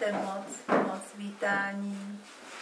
Mějte moc vítání.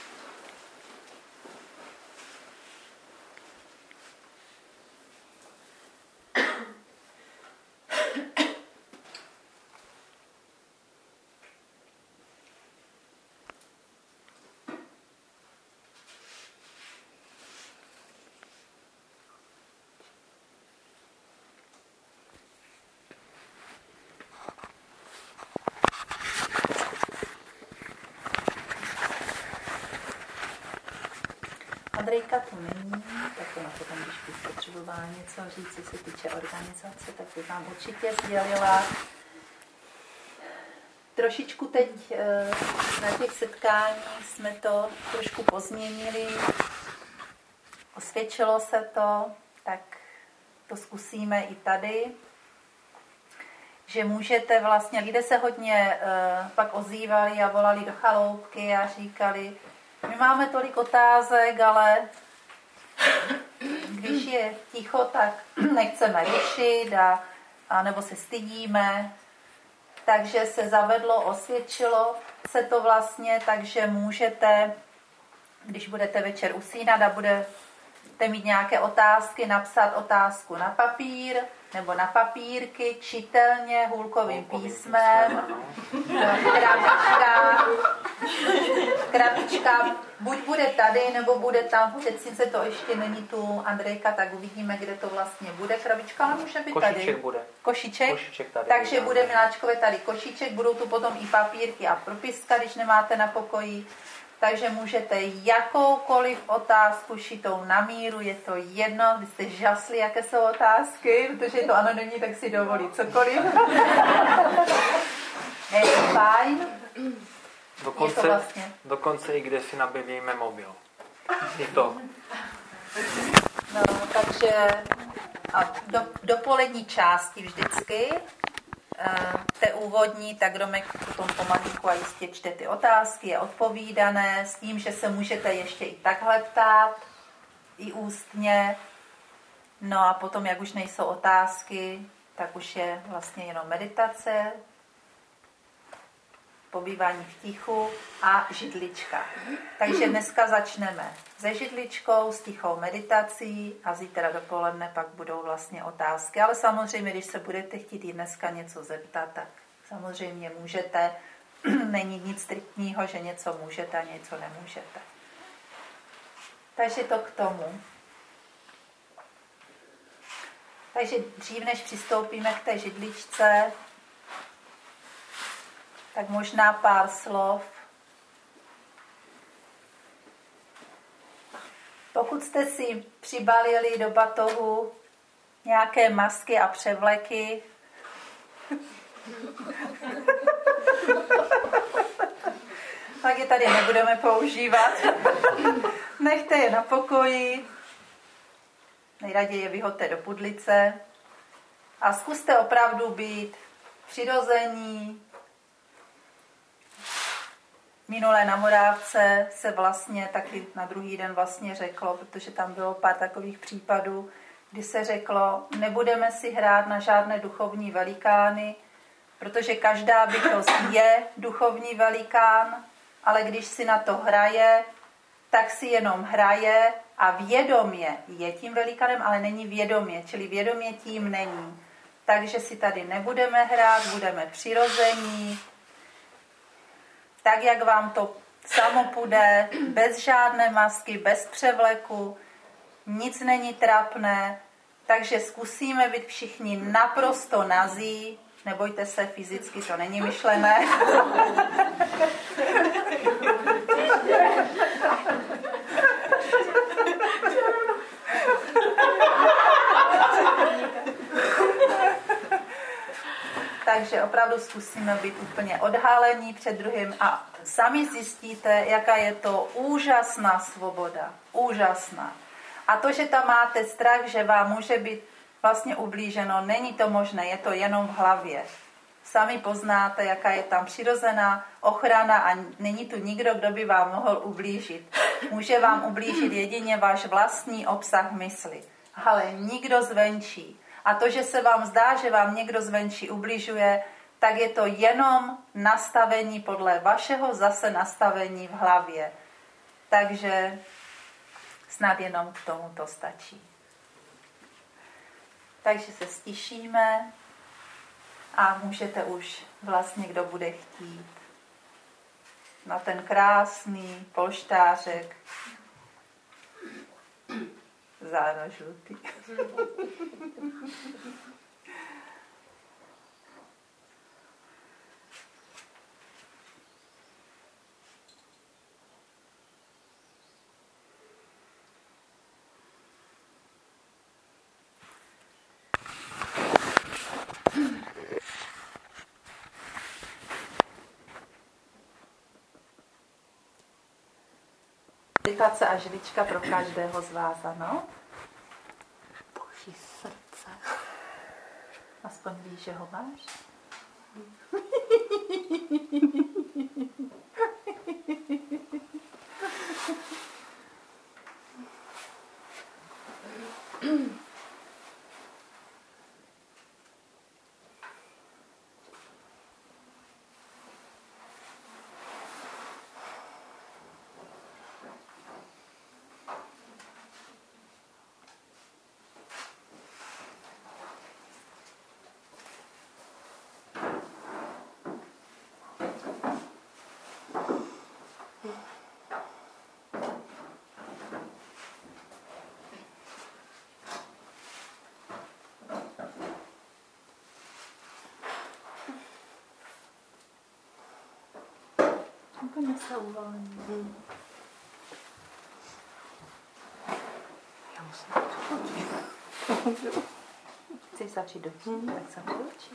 Andrejka tu není, tak ona potom, když bych potřebovala něco říct, co se týče organizace, tak by vám určitě sdělila. Trošičku teď na těch setkáních jsme to trošku pozměnili, osvědčilo se to, tak to zkusíme i tady, že můžete vlastně, lidé se hodně pak ozývali a volali do chaloupky a říkali, my máme tolik otázek, ale když je ticho, tak nechceme řešit a nebo se stydíme. Takže se zavedlo, osvědčilo se to vlastně, takže můžete, když budete večer usínat a budete mít nějaké otázky, napsat otázku na papír nebo na papírky, čitelně, hůlkovým písmem, krabička, buď bude tady, nebo bude tam, teď sice to ještě není tu Andrejka, tak uvidíme, kde to vlastně bude, krabička, ale může být tady. Košíček bude. Košíček tady. Takže bude, miláčkové, tady košíček, budou tu potom i papírky a propiska, když nemáte na pokoji. Takže můžete jakoukoliv otázku šitou na míru, je to jedno, vy jste žasli, jaké jsou otázky, protože je to anonymní, tak si dovolí cokoliv. Je to fajn. Dokonce i kde si nabíjíme mobil. I to. No, takže a dopolední části vždycky, té úvodní, tak Romek potom pomalinku a jistě čte ty otázky, je odpovídané, s tím, že se můžete ještě i takhle ptát, i ústně. No a potom, jak už nejsou otázky, tak už je vlastně jenom meditace, pobývání v tichu a židlička. Takže dneska začneme se židličkou, s tichou meditací a zítra dopoledne pak budou vlastně otázky. Ale samozřejmě, když se budete chtít i dneska něco zeptat, tak samozřejmě můžete. Není nic striktního, že něco můžete a něco nemůžete. Takže to k tomu. Takže dřív, než přistoupíme k té židličce, tak možná pár slov. Pokud jste si přibalili do batohu nějaké masky a převleky, tak je tady nebudeme používat. Nechte je na pokoji, nejraději je vyhoďte do pudlice a zkuste opravdu být přirození. Minulé na Morávce se vlastně taky na druhý den vlastně řeklo, protože tam bylo pár takových případů, kdy se řeklo, nebudeme si hrát na žádné duchovní velikány, protože každá bytost je duchovní velikán, ale když si na to hraje, tak si jenom hraje a vědomě je tím velikánem, ale není vědomě, čili vědomě tím není. Takže si tady nebudeme hrát, budeme přirození, tak, jak vám to samo půjde, bez žádné masky, bez převleku, nic není trapné, takže zkusíme být všichni naprosto nazí, nebojte se, fyzicky to není myšlené. Takže opravdu zkusíme být úplně odhalení před druhým a sami zjistíte, jaká je to úžasná svoboda. Úžasná. A to, že tam máte strach, že vám může být vlastně ublíženo, není to možné, je to jenom v hlavě. Sami poznáte, jaká je tam přirozená ochrana a není tu nikdo, kdo by vám mohl ublížit. Může vám ublížit jedině váš vlastní obsah mysli, ale nikdo zvenčí. A to, že se vám zdá, že vám někdo zvenčí ubližuje, tak je to jenom nastavení podle vašeho zase nastavení v hlavě. Takže snad jenom k tomu to stačí. Takže se stišíme a můžete už vlastně, kdo bude chtít, na ten krásný polštářek záda žlutý. Meditace a žlička pro každého z vás, ano? Boží srdce. Aspoň víš, že ho máš? Úplně se uvolní. Já musím oči. Chceš zavřít oči? Tak zavři oči.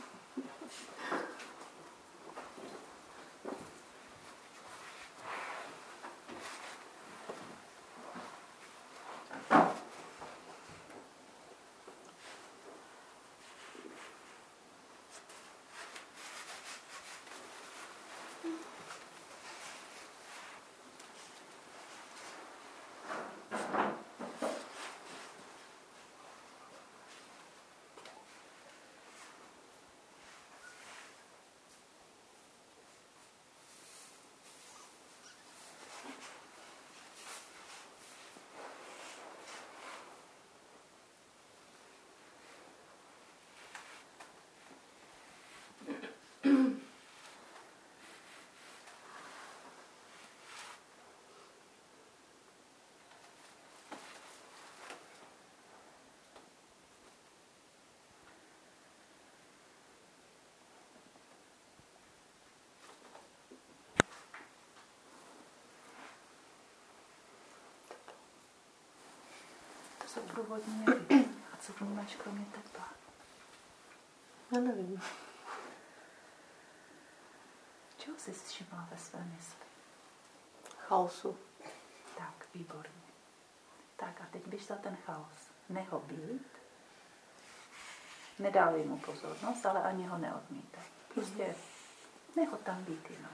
To jsou průvodní jeví. A co vnímáš kromě tepla? Já nevím. Čeho jsi všimla ve své mysli? Chaosu. Tak, výborně. Tak a teď běž za ten chaos. Neho být. Nedávej mu pozornost, ale ani ho neodmítej. Prostě neho tam být jenom.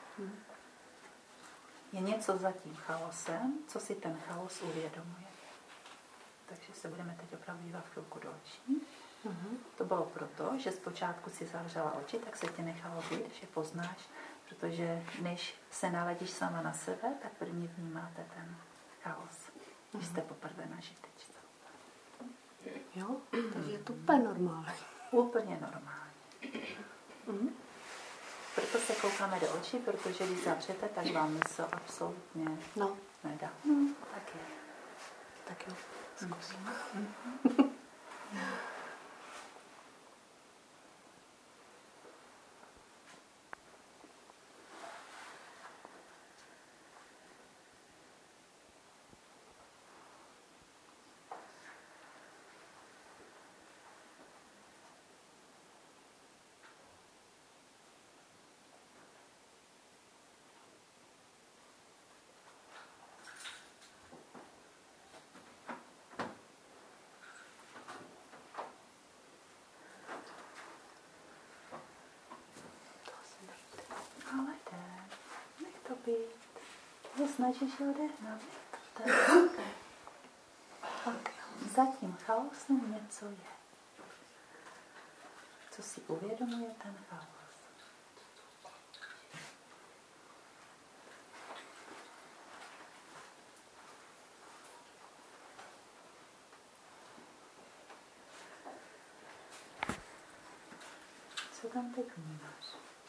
Je něco za tím chaosem, co si ten chaos uvědomuje. Takže se budeme teď opravdu dívat chvilku do očí. To bylo proto, že zpočátku si zavřela oči, tak se tě nechalo být, že poznáš, protože než se naladíš sama na sebe, tak první vnímáte ten chaos, když jste poprvé na žitečce. Jo, takže je to úplně normální. Úplně normální. Proto se koukáme do očí, protože když zavřete, tak vám mysl absolutně nedá. Tak je. Tak jo, zkusím. Ale jde. Nech to být. Ho snažíš ho odehnat. Tak. Za tím chaosem něco je. Co si uvědomuje ten chaos. tam teď vnímáš?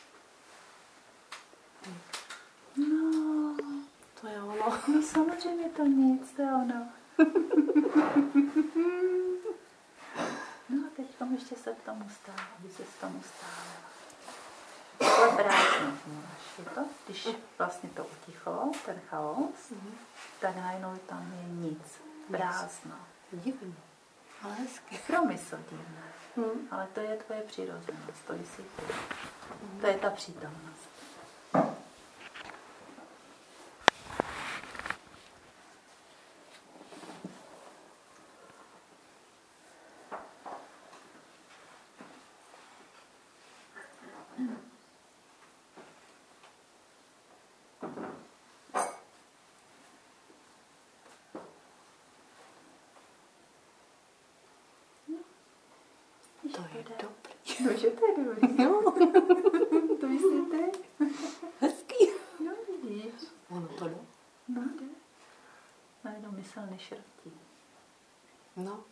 No, to je ono. No samozřejmě to nic, to je ono. No a teď ještě se v tom ustává, aby se v tom ustává. Takhle prázdno vnímáš, je to? Když vlastně to utichlo, ten chaos, tak najednou tam je nic, prázdno. Divný, ale hezky. Pro mysl divné, ale to je tvoje přirozenost, to jsi ty. To je ta přítomnost. To je dobrý. No, že to je dobrý. Jo. To jsi ty. Hezký. No, vidíš. Ono to jde. No, jde. Najednou mysl nešrtí. No.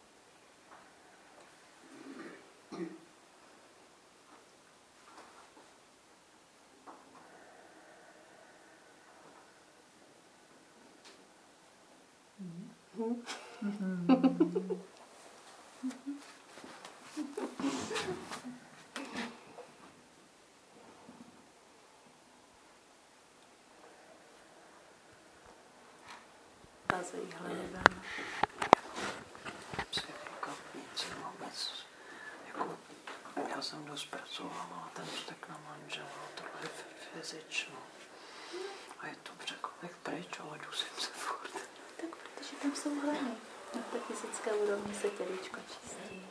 Kazují hledem. Já jsem dost pracovala ten vztek na manžela, to je fyzično. A je to řekl pryč, ale dusím se furt. Tak protože tam jsou hleny. Na té fyzické úrovni se tělíčko čistí.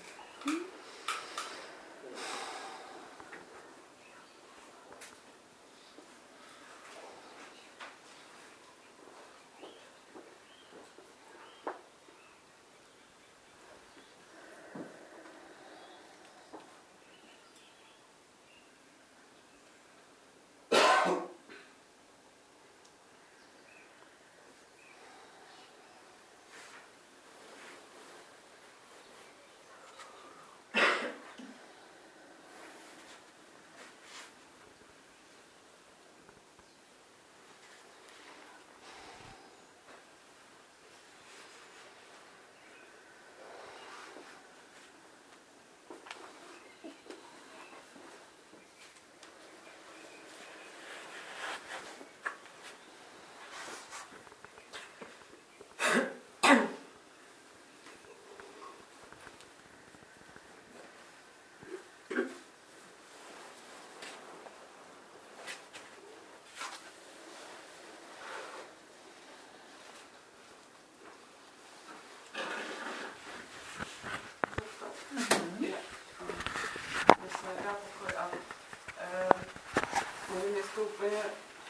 Nevím, jestli to úplně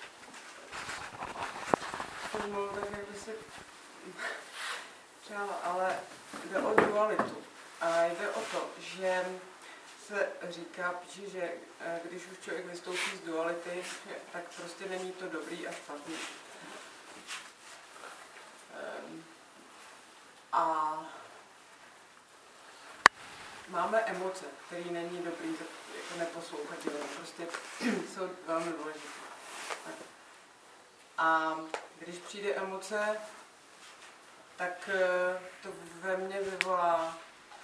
formulu, tak jak by si přála, ale jde o dualitu. A jde o to, že se říká, že když už člověk vystoupí z duality, tak prostě není to dobrý a špatný. A máme emoce, které není dobrý jako neposlouchat, prostě jsou velmi důležité. A když přijde emoce, tak to ve mně vyvolá,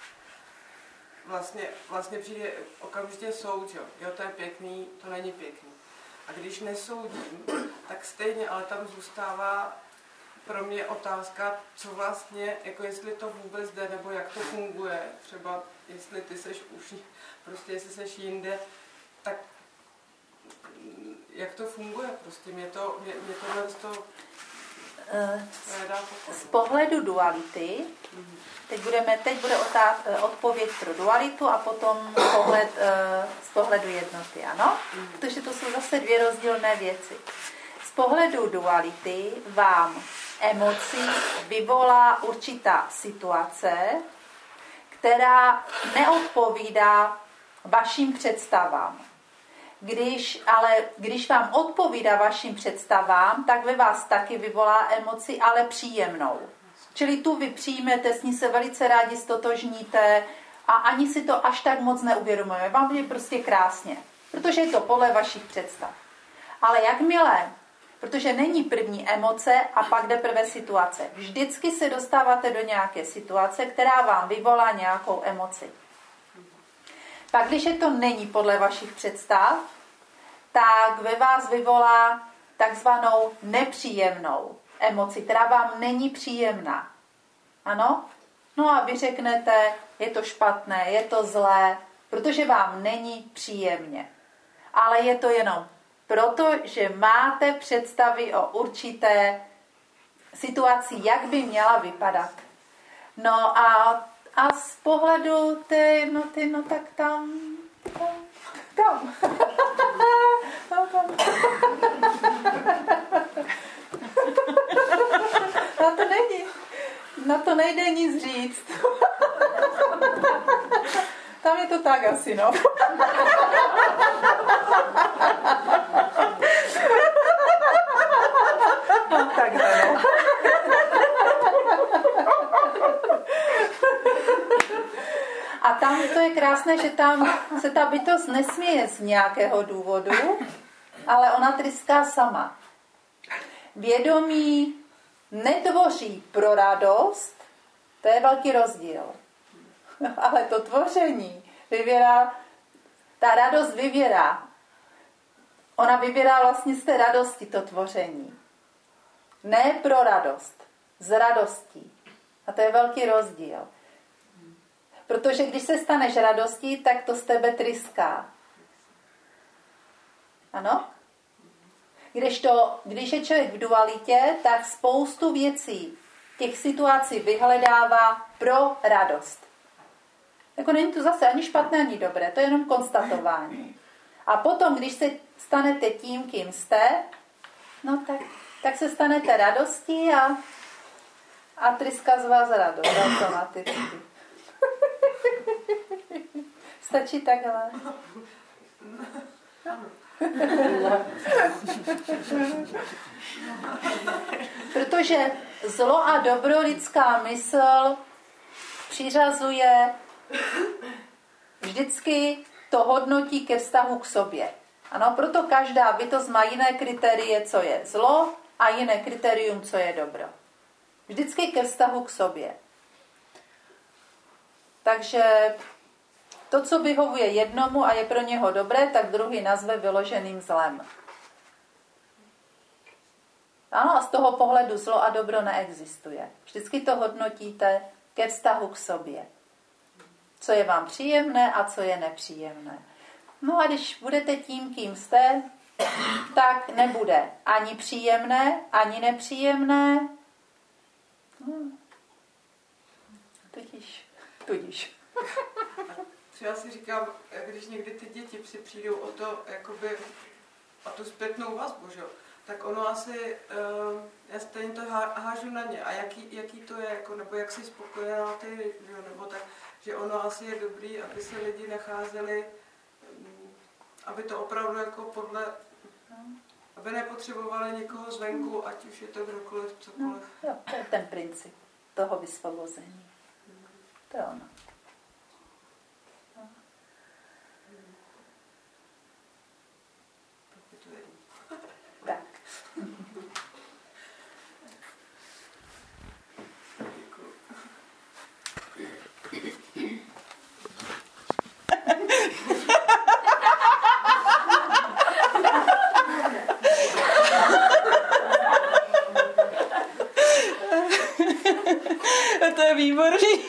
vlastně přijde okamžitě soud, jo, to je pěkný, to není pěkný. A když nesoudím, tak stejně, ale tam zůstává pro mě otázka, co vlastně, jako jestli to vůbec jde, nebo jak to funguje, třeba jestli ty seš už, prostě jestli seš jinde, tak jak to funguje, prostě mě tohle to nedá pokoj. Z pohledu duality, teď bude odpověď pro dualitu a potom z pohledu jednoty, ano? Protože to jsou zase dvě rozdílné věci. Z pohledu duality vám emocí vyvolá určitá situace, která neodpovídá vašim představám. Když vám odpovídá vašim představám, tak ve vás taky vyvolá emoci, ale příjemnou. Čili tu vy přijmete, s ní se velice rádi stotožníte, a ani si to až tak moc neuvědomujeme. Vám je prostě krásně, protože je to podle vašich představ. Ale jakmile, protože není první emoce a pak teprve situace. Vždycky se dostáváte do nějaké situace, která vám vyvolá nějakou emoci. Pak, když to není podle vašich představ, tak ve vás vyvolá takzvanou nepříjemnou emoci, která vám není příjemná. Ano? No a vy řeknete, je to špatné, je to zlé, protože vám není příjemně. Ale je to jenom proto, že máte představy o určité situaci, jak by měla vypadat. No a z pohledu no tak tam. Na to nejde nic říct. Tam je to tak asi, no. No, takhle, no. A tam to je krásné, že tam se ta bytost nesměje z nějakého důvodu, ale ona tryská sama. Vědomí netvoří pro radost, to je velký rozdíl. Ale to tvoření vyvěrá, ta radost vyvěrá. Ona vyvěrá vlastně z té radosti to tvoření. Ne pro radost, z radostí. A to je velký rozdíl. Protože když se staneš radostí, tak to z tebe tryská. Ano? Když je člověk v dualitě, tak spoustu věcí, těch situací vyhledává pro radost. Jako není to zase ani špatné, ani dobré, to je jenom konstatování. A potom, když se stanete tím, kým jste, no tak se stanete radostí a tryská z vás radost automaticky. Stačí takhle. Protože zlo a dobro lidská mysl přiřazuje vždycky to hodnotí ke vztahu k sobě. Ano, proto každá bytost má jiné kritérie, co je zlo a jiné kritérium, co je dobro. Vždycky ke vztahu k sobě. Takže to, co vyhovuje jednomu a je pro něho dobré, tak druhý nazve vyloženým zlem. Ano, a z toho pohledu zlo a dobro neexistuje. Vždycky to hodnotíte ke vztahu k sobě. Co je vám příjemné a co je nepříjemné. No a když budete tím, kým jste, tak nebude ani příjemné, ani nepříjemné. Tudíž. Já si říkám, když někdy ty děti si přijdou o to, jakoby, o tu zpětnou vazbu, že? Tak ono asi, já stejně to hážu na ně. A jaký to je, jako, nebo jak jsi spokojená ty, že? Nebo tak, že ono asi je dobrý, aby se lidi nacházeli, aby to opravdu jako podle, aby nepotřebovali někoho zvenku, ať už je to kdokoliv, cokoliv. No, jo, to je ten princip toho vysvobození. To je ono. Tak. To je výborný.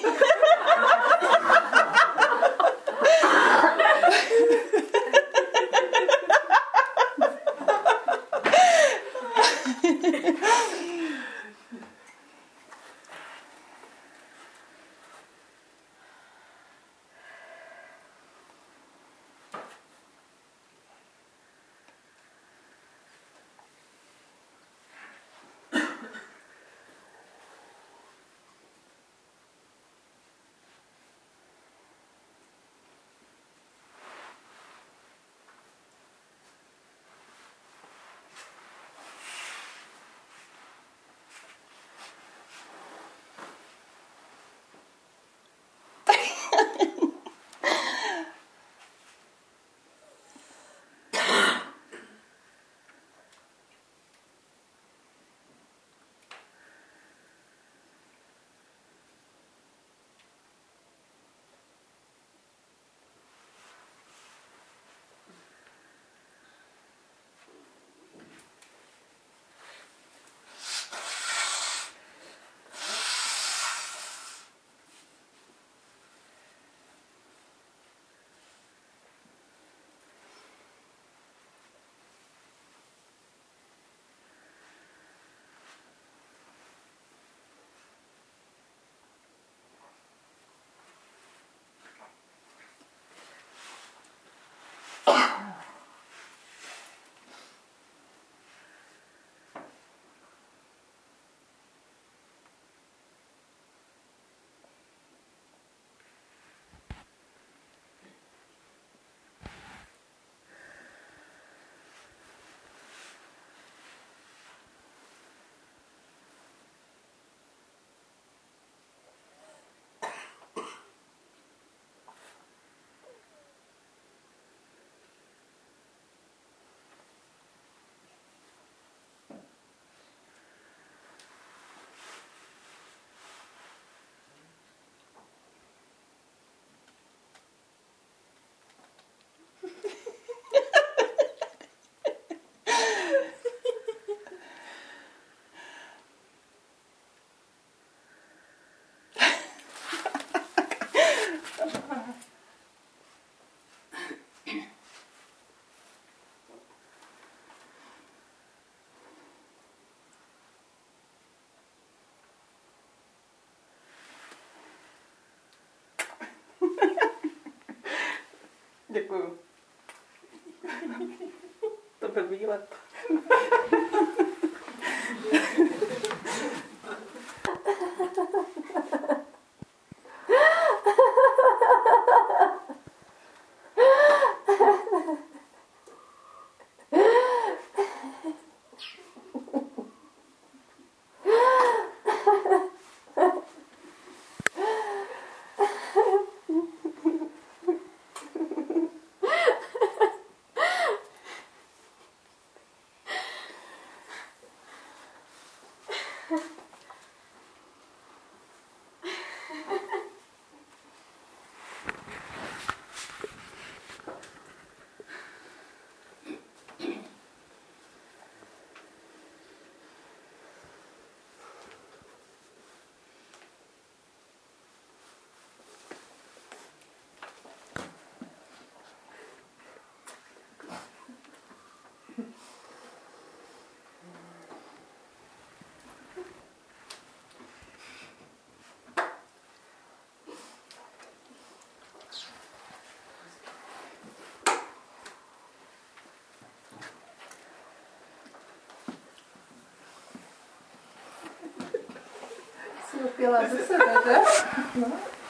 Děkuju. To byl výlet. Upěla ze sebe, že? No.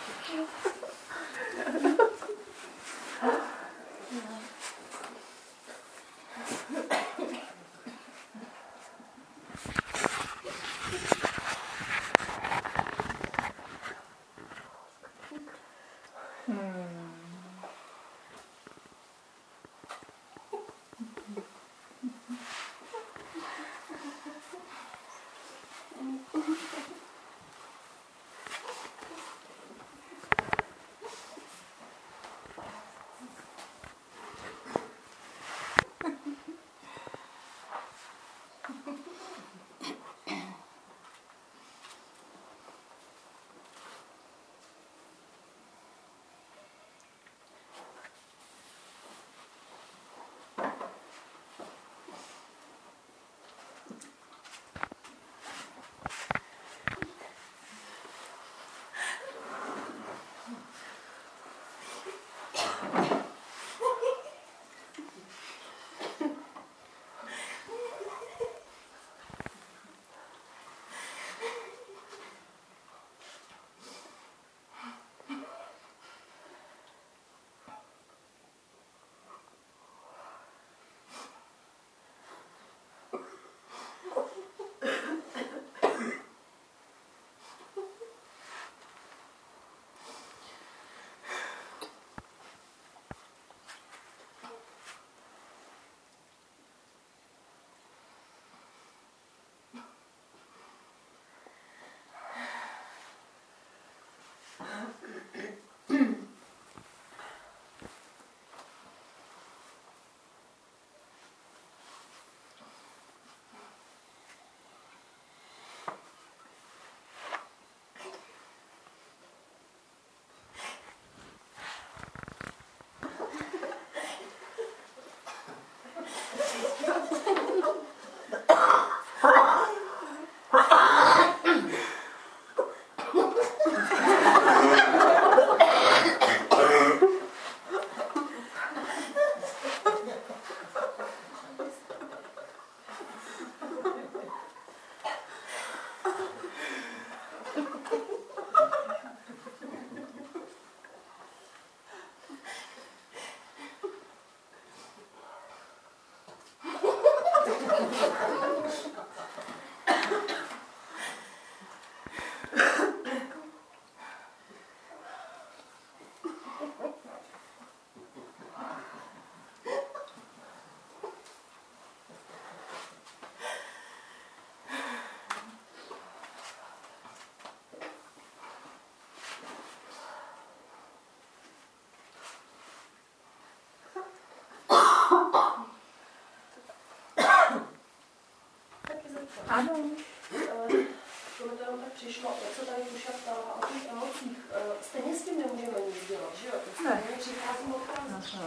Ano. To mi tam tak přišlo, jak se tady Duša ptala o těch emocích. Stejně s tím nemůžeme nic dělat, že jo? Stejně přicházím odchází.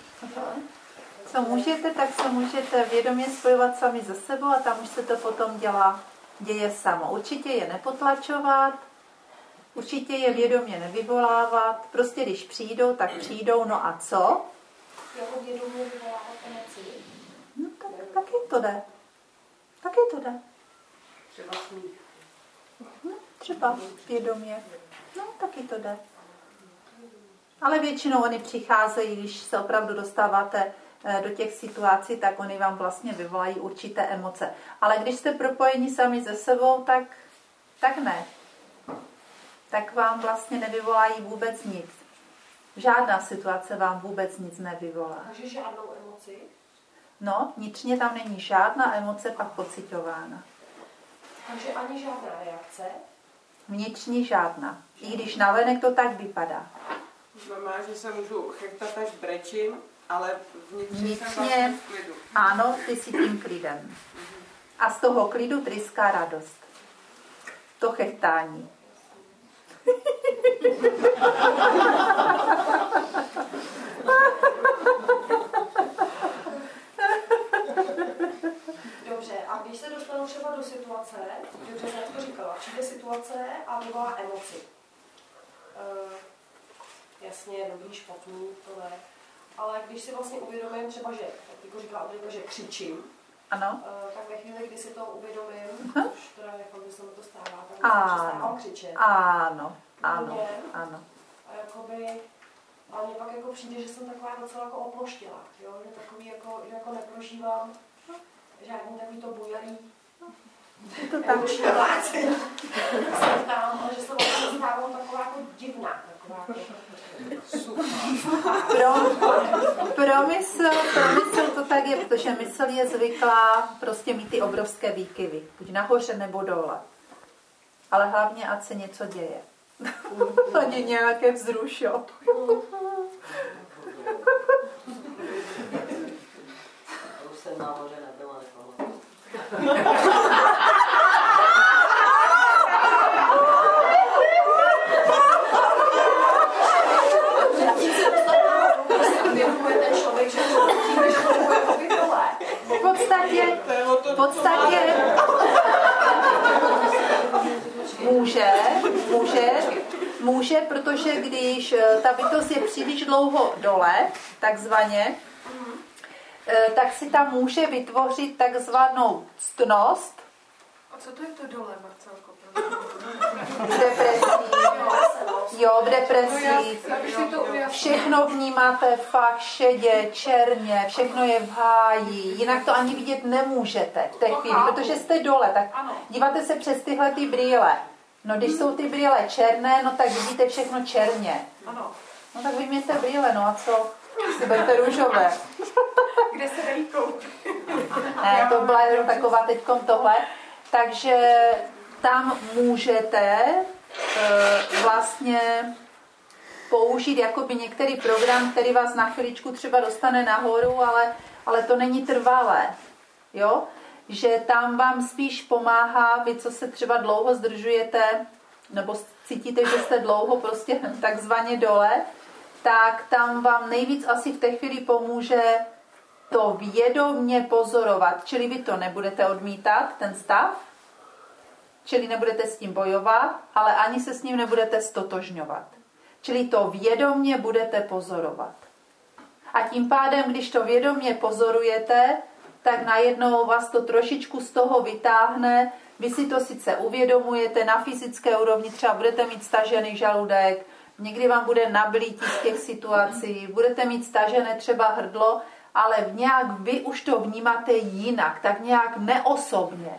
Co můžete, tak se můžete vědomě spojovat sami ze sebou a tam už se to potom děje samo. Určitě je nepotlačovat, určitě je vědomě nevyvolávat. Prostě když přijdou, tak přijdou, no a co? jako vědomě vyvolávat emoci? No, taky to jde. Taky to jde. Třeba smích. Třeba vědomě. No, taky to jde. Ale většinou oni přicházejí, když se opravdu dostáváte do těch situací, tak oni vám vlastně vyvolají určité emoce. Ale když jste propojeni sami se sebou, tak ne. Tak vám vlastně nevyvolají vůbec nic. Žádná situace vám vůbec nic nevyvolá. Takže žádnou emoci? No, vnitřně tam není žádná emoce pak pocitována. Takže ani žádná reakce? Vnitřní žádná. I když navenek to tak vypadá. Znamená, že se můžu chechtat, až brečím, ale vnitřně jsem Vnitřně, vlastně v klidu. ano, ty jsi tím klidem. A z toho klidu tryská radost. To chechtání. Dobře, a když se dostanu třeba do situace, dobře jsem to říkala, přijde situace a vyvolá emoci. Jasně, dobrý, špatný, to ne. Ale když si vlastně uvědomím třeba, že, jako říkala Andrejka, že křičím, Ano. tak ve chvíli, kdy si to uvědomím, už teda jako by se mi to stává, tak přestávám křičet. Ano, ano, ano. A jakoby, a mně pak jako přijde, že jsem taková docela jako oploštila, jo? Že takový že jako neprožívám žádný takový to bujelý, To tak. jsem tam, ale že se vlastně stávám taková jako divná, taková jako Pro mysl to tak je, protože mysl je zvyklá prostě mít ty obrovské výkyvy. Buď nahoře nebo dole. Ale hlavně, ať se něco děje. Ani nějaké vzrušo. Už jsem nahoře nebyla, nepamatuji. V podstatě může, protože když ta bytost je příliš dlouho dole, takzvaně, tak si tam může vytvořit takzvanou ctnost. A co to je to dole, Marcelko? V depresí. Všechno vnímáte fakt šedě, černě, všechno je v háji, jinak to ani vidět nemůžete v té chvíli, protože jste dole, tak díváte se přes tyhle ty brýle. No když jsou ty brýle černé, no tak vidíte všechno černě. No tak vyměňte brýle, no a co? Si budete růžové. Kde se dají koupit? Ne, to byla jenom taková teďkom tohle. Takže tam můžete vlastně použít jakoby některý program, který vás na chviličku třeba dostane nahoru, ale to není trvalé. Jo? Že tam vám spíš pomáhá, vy, co se třeba dlouho zdržujete, nebo cítíte, že jste dlouho prostě takzvaně dole, tak tam vám nejvíc asi v té chvíli pomůže to vědomě pozorovat. Čili vy to nebudete odmítat, ten stav, čili nebudete s tím bojovat, ale ani se s ním nebudete stotožňovat. Čili to vědomě budete pozorovat. A tím pádem, když to vědomě pozorujete, tak najednou vás to trošičku z toho vytáhne. Vy si to sice uvědomujete, na fyzické úrovni třeba budete mít stažený žaludek, někdy vám bude nablítí z těch situací, budete mít stažené třeba hrdlo, ale nějak vy už to vnímáte jinak, tak nějak neosobně.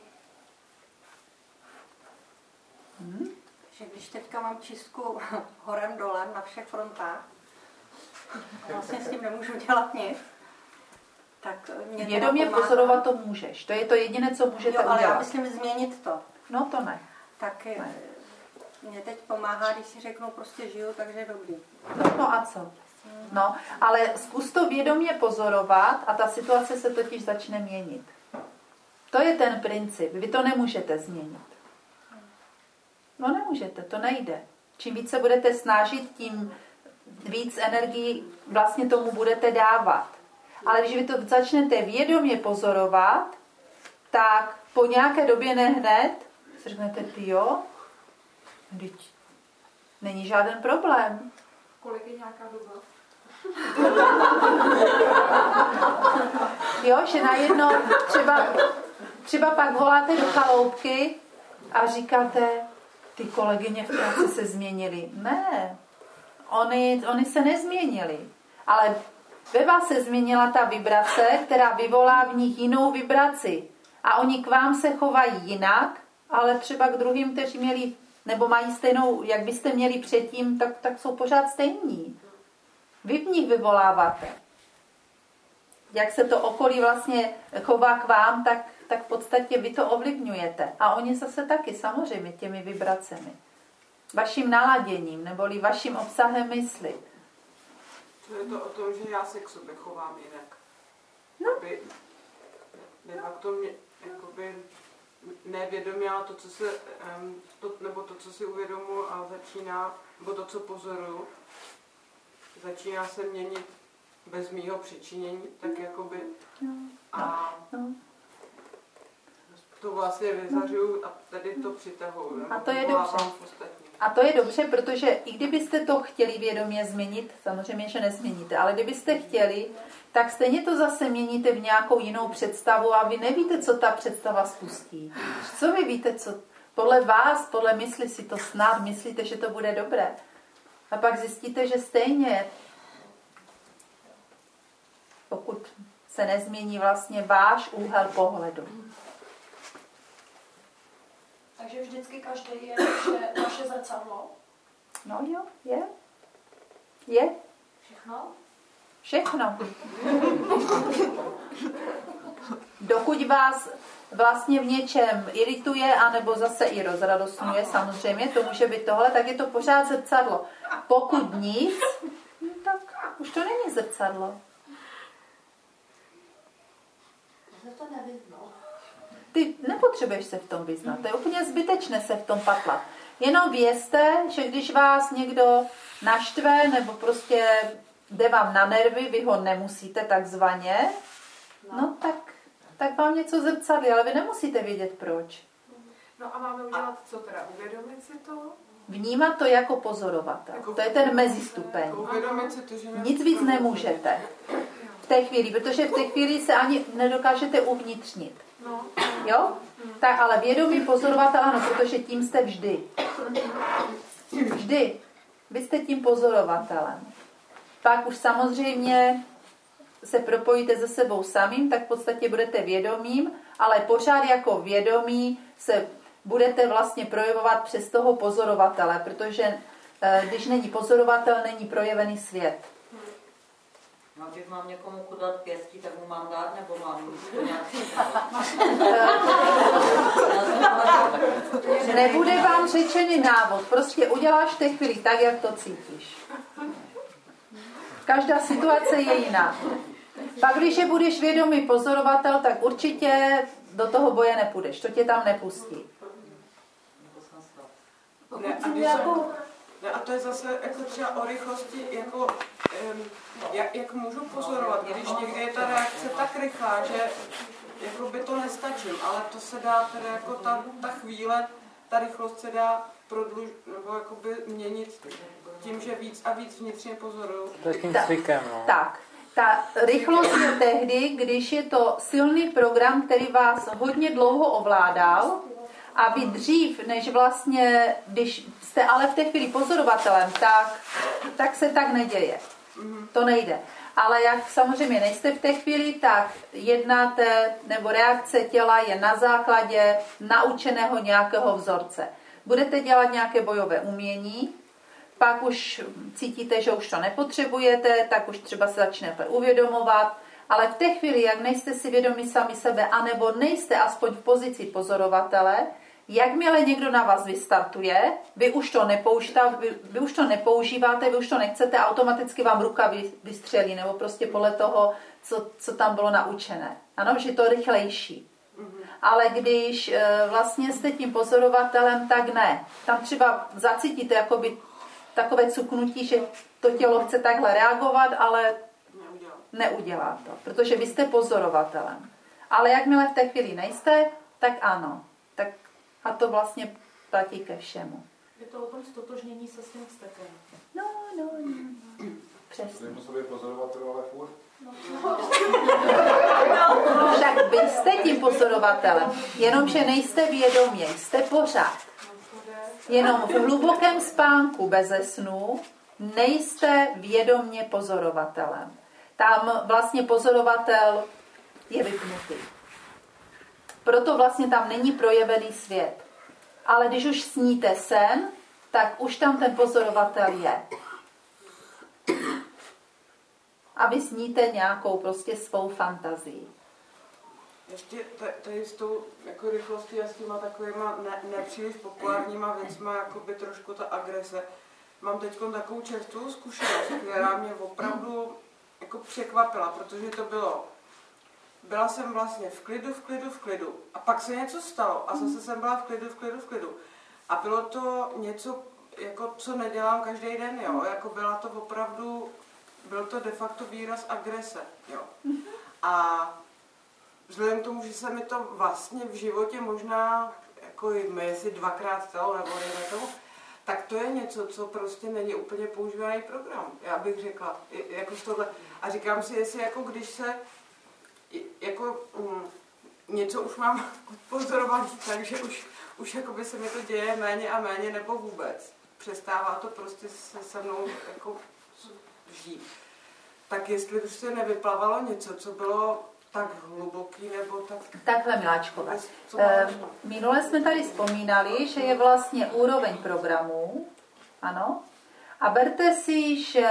Když teďka mám čistku horem dolem na všech frontách, vlastně s tím nemůžu dělat nic, tak mě vědomě pozorovat to můžeš. To je to jediné, co můžete udělat. Ale já myslím změnit to. No to ne. Tak ne. Mě teď pomáhá, když si řeknu, prostě žiju, takže dobrý. No a co? No, ale zkus to vědomě pozorovat a ta situace se totiž začne měnit. To je ten princip. Vy to nemůžete změnit. No nemůžete, to nejde. Čím více budete snažit, tím víc energii vlastně tomu budete dávat. Ale když vy to začnete vědomě pozorovat, tak po nějaké době ne hned si řeknete, jo, není žádný problém. Kolik je nějaká doba? Jo, že najednou třeba pak voláte do chaloupky a říkáte, ty kolegyně v práci se změnily. Ne, oni se nezměnili, ale ve vás se změnila ta vibrace, která vyvolá v nich jinou vibraci. A oni k vám se chovají jinak, ale třeba k druhým, kteří měli, nebo mají stejnou, jak byste měli předtím, tak jsou pořád stejní. Vy v nich vyvoláváte. Jak se to okolí vlastně chová k vám, tak v podstatě vy to ovlivňujete. A oni zase taky, samozřejmě, těmi vibracemi. Vaším naladěním, neboli vaším obsahem mysli. To je to o tom, že já se k sobě chovám jinak. No. De facto mě, jakoby, nevědomě, ale to, co se, nebo to, co si uvědomuji a začíná, nebo to, co pozoruju, začíná se měnit bez mýho přičinění, tak jakoby a to vlastně vyzařuju a tady to přitahuju. A to je dobře. A to je dobře, protože i kdybyste to chtěli vědomě změnit, samozřejmě, že nezměníte, ale kdybyste chtěli, tak stejně to zase měníte v nějakou jinou představu a vy nevíte, co ta představa spustí. Co vy víte, co podle vás, podle mysli si to snad myslíte, že to bude dobré. A pak zjistíte, že stejně, pokud se nezmění vlastně váš úhel pohledu. Takže vždycky každý je naše zrcadlo? No jo, je. Je. Všechno? Všechno. Dokud vás vlastně v něčem irituje, anebo zase i rozradostňuje, samozřejmě, to může být tohle, tak je to pořád zrcadlo. Pokud nic, tak už to není zrcadlo. To nevyznal. Ty nepotřebuješ se v tom vyznat. To je úplně zbytečné se v tom patlat. Jenom vězte, že když vás někdo naštve nebo prostě jde vám na nervy, vy ho nemusíte takzvaně, no tak vám něco zrcadlí, ale vy nemusíte vědět proč. No a máme udělat co teda? Uvědomit si to? Vnímat to jako pozorovatel. To je ten mezistupeň. Nic víc nemůžete v té chvíli, protože v té chvíli se ani nedokážete uvnitřnit. No. Jo? Tak, ale vědomý pozorovatel, ano, protože tím jste vždy. Vždy. Vy jste tím pozorovatelem. Pak už samozřejmě se propojíte se sebou samým, tak v podstatě budete vědomým, ale pořád jako vědomí se budete vlastně projevovat přes toho pozorovatele, protože když není pozorovatel, není projevený svět. No, když mám někomu kudat pěstí, tak mu mám dát, nebo mám to nějaký... Nebude vám řečený návod, prostě uděláš v té chvíli tak, jak to cítíš. Každá situace je jiná. Pak, když je budeš vědomý pozorovatel, tak určitě do toho boje nepůjdeš, to tě tam nepustí. A to je zase jako třeba o rychlosti, jako, jak můžu pozorovat, když někdy je ta reakce tak rychlá, že jako by to nestačím, ale to se dá teda jako ta chvíle, ta rychlost se dá nebo jakoby měnit tím, že víc a víc vnitřně pozoruju. To je tím zvykem, no. Tak, ta rychlost je tehdy, když je to silný program, který vás hodně dlouho ovládal, a vy dřív, než vlastně, když jste ale v té chvíli pozorovatelem, tak se tak neděje. To nejde. Ale jak samozřejmě nejste v té chvíli, tak jednáte, nebo reakce těla je na základě naučeného nějakého vzorce. Budete dělat nějaké bojové umění, pak už cítíte, že už to nepotřebujete, tak už třeba se začnete uvědomovat, ale v té chvíli, jak nejste si vědomi sami sebe, anebo nejste aspoň v pozici pozorovatele, jakmile někdo na vás vystartuje, vy už to nepoužíváte, vy už to nechcete, automaticky vám ruka vystřelí, nebo prostě podle toho, co tam bylo naučené. Ano, že to je rychlejší. Ale když vlastně jste tím pozorovatelem, tak ne. Tam třeba zacítíte jakoby takové cuknutí, že to tělo chce takhle reagovat, ale neudělá to, protože vy jste pozorovatelem. Ale jakmile v té chvíli nejste, tak ano. Tak, a to vlastně platí ke všemu. Je to o tom stotožnění se s tím vztekem. No. Přesně. Po sobě pozorovatel, ale furt. Však vy jste tím pozorovatelem, jenomže nejste vědomě, jste pořád. Jenom v hlubokém spánku beze snu nejste vědomě pozorovatelem. Tam vlastně pozorovatel je vypnutý. Proto vlastně tam není projevený svět. Ale když už sníte sen, tak už tam ten pozorovatel je. A vy sníte nějakou prostě svou fantazii. Ještě tady s tou jako rychlostí a s těma takovýma nepříliš populárníma věcma, jakoby trošku ta agrese. Mám teď takovou čerstvou zkušenost, která mě opravdu jako překvapila, protože to byla jsem vlastně v klidu a pak se něco stalo a zase jsem byla v klidu. A bylo to něco, jako co nedělám každý den, jo, jako byl to de facto výraz agrese, jo. A vzhledem k tomu, že se mi to vlastně v životě možná, jako jestli dvakrát stalo, nebo nejde tomu, tak to je něco, co prostě není úplně používaný program, já bych řekla, jako z tohle. A říkám si, jestli jako když se, jako něco už mám odpozorovaný, takže už jakoby se mi to děje méně a méně, nebo vůbec. Přestává to prostě se mnou jako žít. Tak jestli už se nevyplavalo něco, co bylo tak hluboký, nebo tak... Takhle, miláčkové. Minule jsme tady vzpomínali, že je vlastně úroveň programů, ano, a berte si, že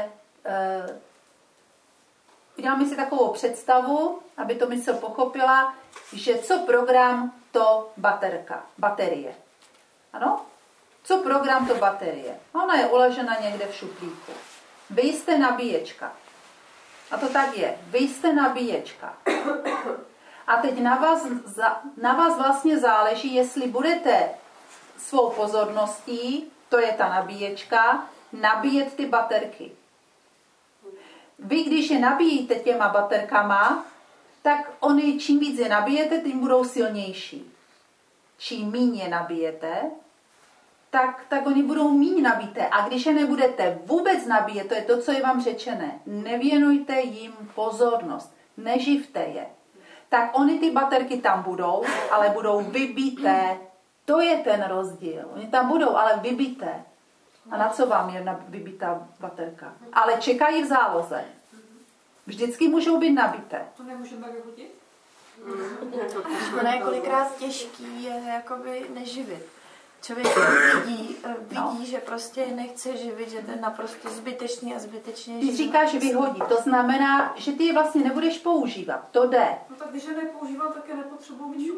uděláme si takovou představu, aby to mysl pochopila, že co program, to baterie. Ano? Co program, to baterie. Ona je uložena někde v šuplíku. Vy jste nabíječka. A to tak je. Vy jste nabíječka. A teď na vás vlastně záleží, jestli budete svou pozorností, to je ta nabíječka, nabíjet ty baterky. Vy, když je nabíjíte těma baterkama, tak oni, čím víc je nabijete, tím budou silnější. Čím míň je nabijete, tak oni budou míň nabité. A když je nebudete vůbec nabíjet, to je to, co je vám řečené, nevěnujte jim pozornost, neživte je. Tak oni ty baterky tam budou, ale budou vybité. To je ten rozdíl. Oni tam budou, ale vybité. A na co vám je vybitá baterka? Ale čekají v záloze. Vždycky můžou být nabité. To nemůžeme vyhodit? Ono je kolikrát těžký je jakoby neživit. Člověk vidí, že prostě nechce živit, že to je naprosto zbytečný a zbytečně živit. Ty říkáš vyhodit, to znamená, že ty je vlastně nebudeš používat. To jde. No tak když je nepoužívám, tak je nepotřebuji mít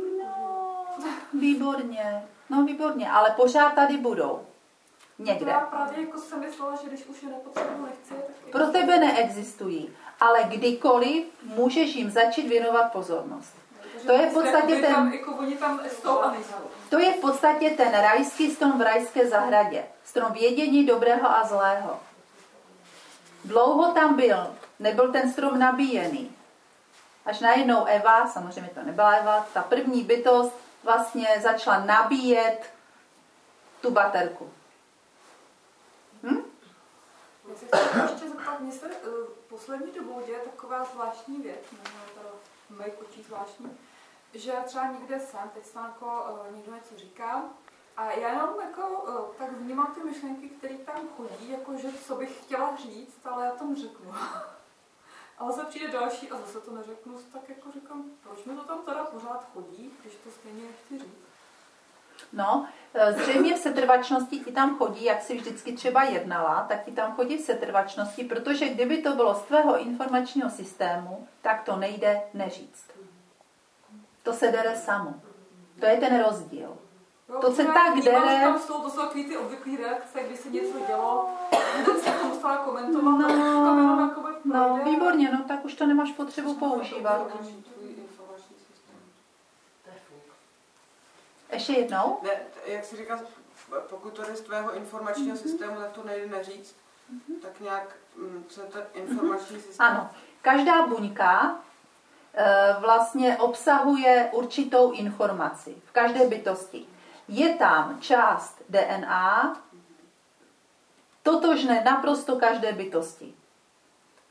výborně, ale pořád tady budou. Někde. Já právě jako jsem myslela, že když už je nepotřebuji, nechci. Tak pro tebe neexistují, ale kdykoliv můžeš jim začít věnovat pozornost. To je v podstatě to je v podstatě ten rajský strom v rajské zahradě. Strom vědění dobrého a zlého. Dlouho tam nebyl ten strom nabíjený. Až najednou Eva, samozřejmě to nebyla Eva, ta první bytost vlastně začala nabíjet tu baterku. Já se chci ještě zeptat, mně se poslední dobou děje taková zvláštní věc, možná teda v mých očích zvláštní, že třeba někde jsem, teď tam jako někdo něco říká a já jenom jako tak vnímám ty myšlenky, které tam chodí, jako že co bych chtěla říct, ale já to neřeknu. Ale se přijde další a zase to neřeknu, tak jako říkám, proč mi to tam teda pořád chodí, když to stejně nechci říct. No, zřejmě v setrvačnosti ti tam chodí, jak jsi vždycky třeba jednala, tak ti tam chodí v setrvačnosti, protože kdyby to bylo z tvého informačního systému, tak to nejde neříct. To se dere samo. To je ten rozdíl. Jo, to se tak dere... To jsou takový ty obvyklý reakce, když se něco dělo, když se to musela komentovat, no, výborně, no tak už to nemáš potřebu používat. Ještě jednou? Ne, jak jsi říkal, pokud to jde z tvého informačního systému, tak to nejde neříct, tak nějak, co je ten informační systém? Ano, každá buňka vlastně obsahuje určitou informaci v každé bytosti. Je tam část DNA, totožné naprosto každé bytosti.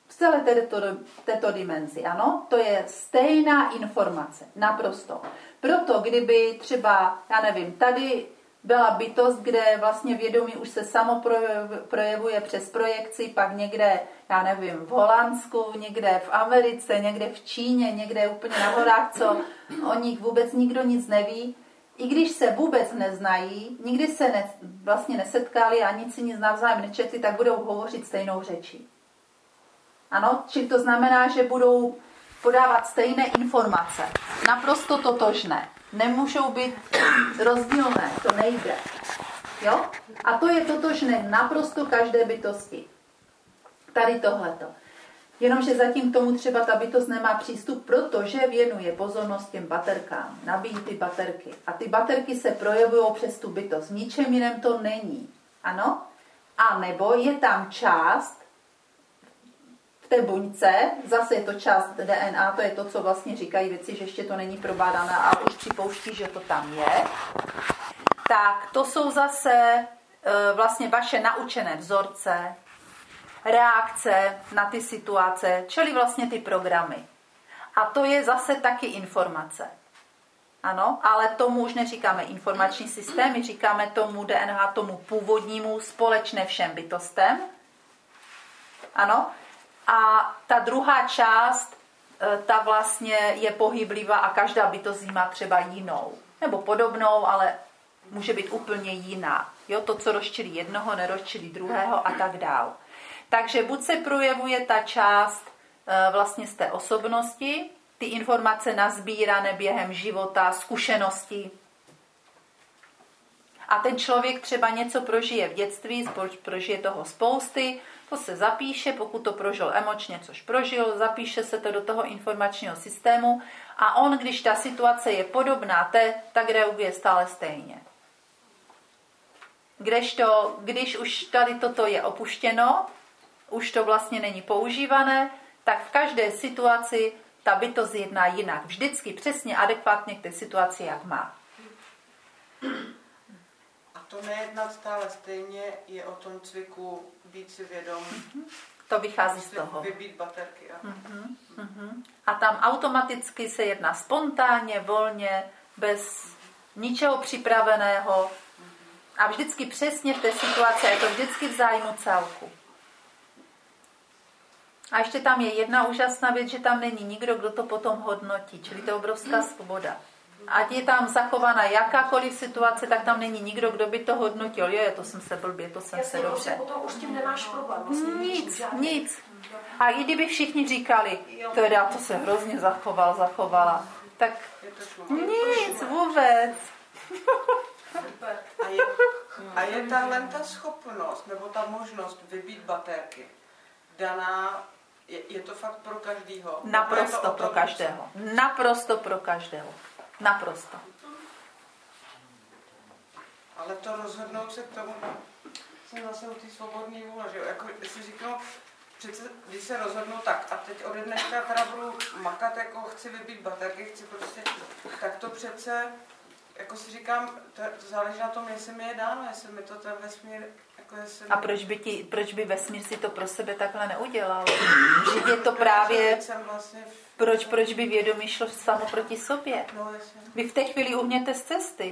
v celé této dimenzi, ano, to je stejná informace, naprosto. Proto, kdyby třeba, já nevím, tady byla bytost, kde vlastně vědomí už se samo projevuje přes projekci, pak někde, já nevím, v Holandsku, někde v Americe, někde v Číně, někde úplně na horách, co o nich vůbec nikdo nic neví, i když se vůbec neznají, nikdy se vlastně nesetkali a nic si nic navzájem nečetli, tak budou hovořit stejnou řečí. Ano, čili to znamená, že budou podávat stejné informace. Naprosto totožné. Nemůžou být rozdílné, to nejde. Jo? A to je totožné naprosto každé bytosti. Tady tohleto. Jenomže zatím k tomu třeba ta bytost nemá přístup, protože věnuje pozornost těm baterkám. Nabíjí ty baterky. A ty baterky se projevují přes tu bytost. V ničem jiném to není. Ano? A nebo je tam část v té buňce, zase je to část DNA, to je to, co vlastně říkají věci, že ještě to není probádané a už připouští, že to tam je. Tak to jsou zase vlastně vaše naučené vzorce, reakce na ty situace, čili vlastně ty programy. A to je zase taky informace. Ano, ale tomu už neříkáme informační systém, my říkáme tomu DNH, tomu původnímu, společné všem bytostem. Ano, a ta druhá část, ta vlastně je pohyblivá a každá bytost má třeba jinou. Nebo podobnou, ale může být úplně jiná. Jo, to, co rozčilí jednoho, nerozčilí druhého a tak dál. Takže buď se projevuje ta část vlastně z té osobnosti, ty informace nazbírané během života, zkušeností. A ten člověk třeba něco prožije v dětství, prožije toho spousty, to se zapíše, pokud to prožil emočně, což prožil, zapíše se to do toho informačního systému a on, když ta situace je podobná té, tak reaguje stále stejně. Kdežto, když už tady toto je opuštěno, už to vlastně není používané, tak v každé situaci ta bytost jedná jinak. Vždycky přesně adekvátně k té situaci, jak má. A to nejednat stále stejně je o tom cviku být si vědom. To vychází z toho. Vybít baterky. A tam automaticky se jedná spontánně, volně, bez ničeho připraveného. A vždycky přesně v té situaci, je to vždycky v zájmu celku. A ještě tam je jedna úžasná věc, že tam není nikdo, kdo to potom hodnotí, čili to je obrovská svoboda. Ať je tam zachovaná jakákoliv situace, tak tam není nikdo, kdo by to hodnotil. Jo, to jsem se blbě, to jsem se dobře. Potom už s tím nemáš problém. Vlastně Nic. A i kdyby všichni říkali, teda to se hrozně zachovala, tak nic vůbec. A je tahle ta schopnost, nebo ta možnost vybít baterky daná, je to fakt pro každýho? Naprosto pro každého. Naprosto pro každého. Naprosto. Ale to rozhodnout se k tomu, jsem zase u té svobodné vůle, že jo? Jako si říkám, přece, když se rozhodnu tak a teď ode dneška teda budu makat, jako chci vybít baterky, chci prostě, tak to přece, jako si říkám, to záleží na tom, jestli mi je dáno, jestli mi to ten vesmír, jako jestli... A proč by vesmír si to pro sebe takhle neudělal? Že je to právě... Proč by vědomí šlo samo proti sobě? No, vy v té chvíli uhněte z cesty.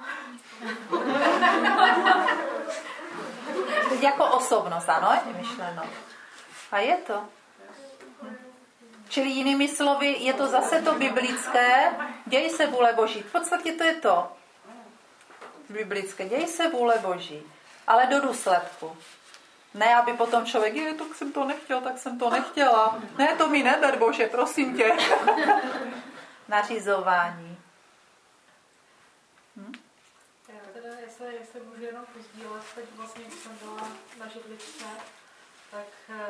Teď jako osobnost, ano, je myšleno. A je to. Čili jinými slovy, je to zase to biblické, děj se vůle Boží. V podstatě to je to biblické, děj se vůle Boží, ale do důsledku. Ne, aby potom člověk, tak jsem to nechtěl, tak jsem to nechtěla. Ne, to mi neber, Bože, prosím tě. Nařizování. Teda, jestli můžu jenom pozdílet, teď vlastně, když jsem byla na židličce, tak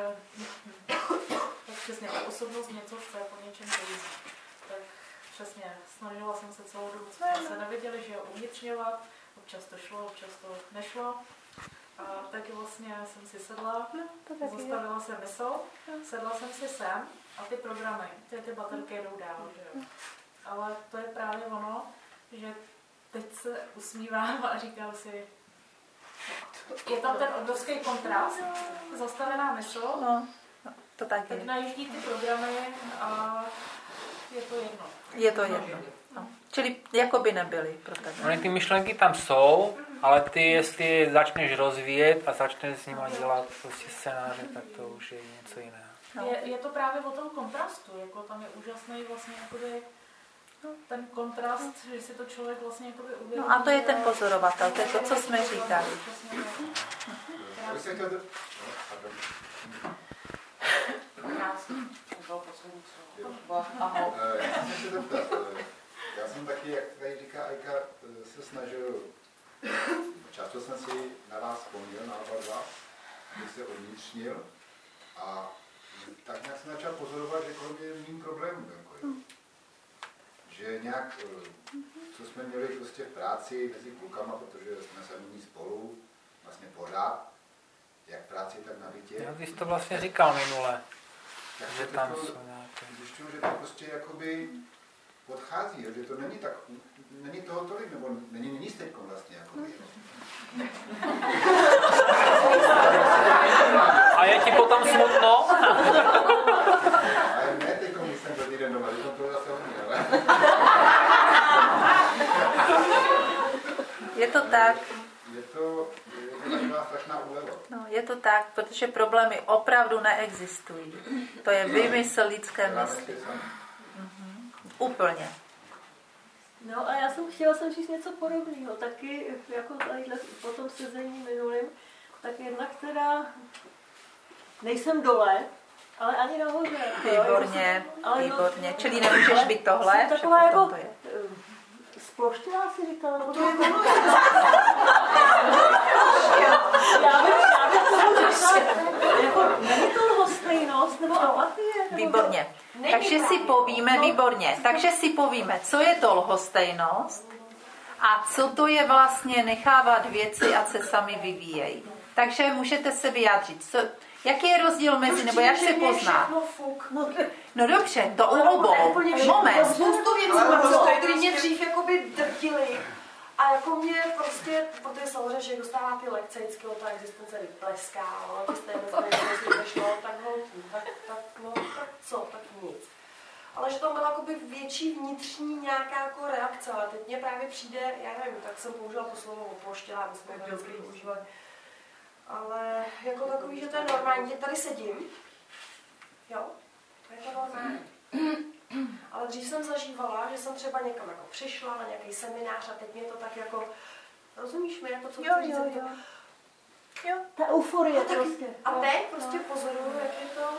přesně ta osobnost něco chce, po něčem chodí. Tak přesně, snažila jsem se celou dobu, co jsme se nevěděli, že ho uvnitřňovat, občas to šlo, občas to nešlo. A taky vlastně jsem si sedla, zastavila jsem mysl, sedla jsem si sem a ty programy, ty baterky jdou dál, že jo. Ale to je právě ono, že teď se usmívám a říkám si, je tam ten obrovský kontrast, zastavená mysl To tak Tak je. najíždí ty programy a je to jedno. Je to jedno. No. Čili jako by nebyly pro tebe. Ony ty myšlenky tam jsou, ale ty, jestli je začneš rozvíjet a začneš s nimi dělat prostě scénáře, tak to už je něco jiného. No. Je to právě o tom kontrastu, jako tam je úžasný vlastně jakoby ten kontrast, že si to člověk vlastně jakoby uvědomí. No a to je ten pozorovatel, to je to, co jsme říkali. Já bych se chtěl... Já jsem se zeptat, já jsem taky, jak tady říká Ajka, se snažil, často jsem si na vás vzpomněl, na oba dva, bych se odnitřnil a tak nějak jsem začal pozorovat, že kolem je mým problémů. Že nějak, co jsme měli prostě v práci mezi klukama, protože jsme se nyní spolu, vlastně pořád, jak v práci, tak na bytě. Já ty jsi to vlastně říkal minule, že to tam jsou nějaké. Zjišťuju, že to prostě jakoby odchází, že to není tak, není toho tolik, nebo není nic teďkom vlastně jakoby. A je ti potom smutno? Ale ne teďkom, když jsem byl týden doma, teďkom to zase hodně, ale... Je to tak. Je to taková strašná úleva. No, je to tak, protože problémy opravdu neexistují. To je vymysl lidské mysli. Úplně. No a já jsem chtěla říct něco podobného, taky jako tadyhle po tom sezení minulým, tak jedna, která nejsem dole, ale ani nahoře. Výborně, ale výborně. Čili nemůžeš být tohle, jsem že taková jako potom to je. sploštěná si říkala, nebo to já bych tomu řekla, jako není to lhostejnost nebo apatie? Výborně. Takže si povíme, výborně, takže si povíme, co je to lhostejnost a co to je vlastně nechávat věci, ať se sami vyvíjejí. Takže můžete se vyjádřit. Jaký je rozdíl mezi, nebo jak se pozná? No dobře, to u obou. Moment. Spoustu věcí, které mě dřív jakoby drtily. A jako mě prostě, protože samozřejmě, že dostává ty lekce, vždycky o ta existence vypleská, ale to stejně nešlo, tak co, tak nic. Ale že tam byla jakoby větší vnitřní nějaká jako reakce, ale teď mě právě přijde, já nevím, tak jsem použila to slovo oploštělá, my jsme to vždycky používali. Ale jako takový, že to je normální, tady sedím, jo, to je to normální. Ale dřív jsem zažívala, že jsem třeba někam jako přišla na nějaký seminář a teď mě to tak jako, rozumíš mi, jako co chci říct? Jo. Ta euforie prostě. A teď prostě pozoruju, jak je to...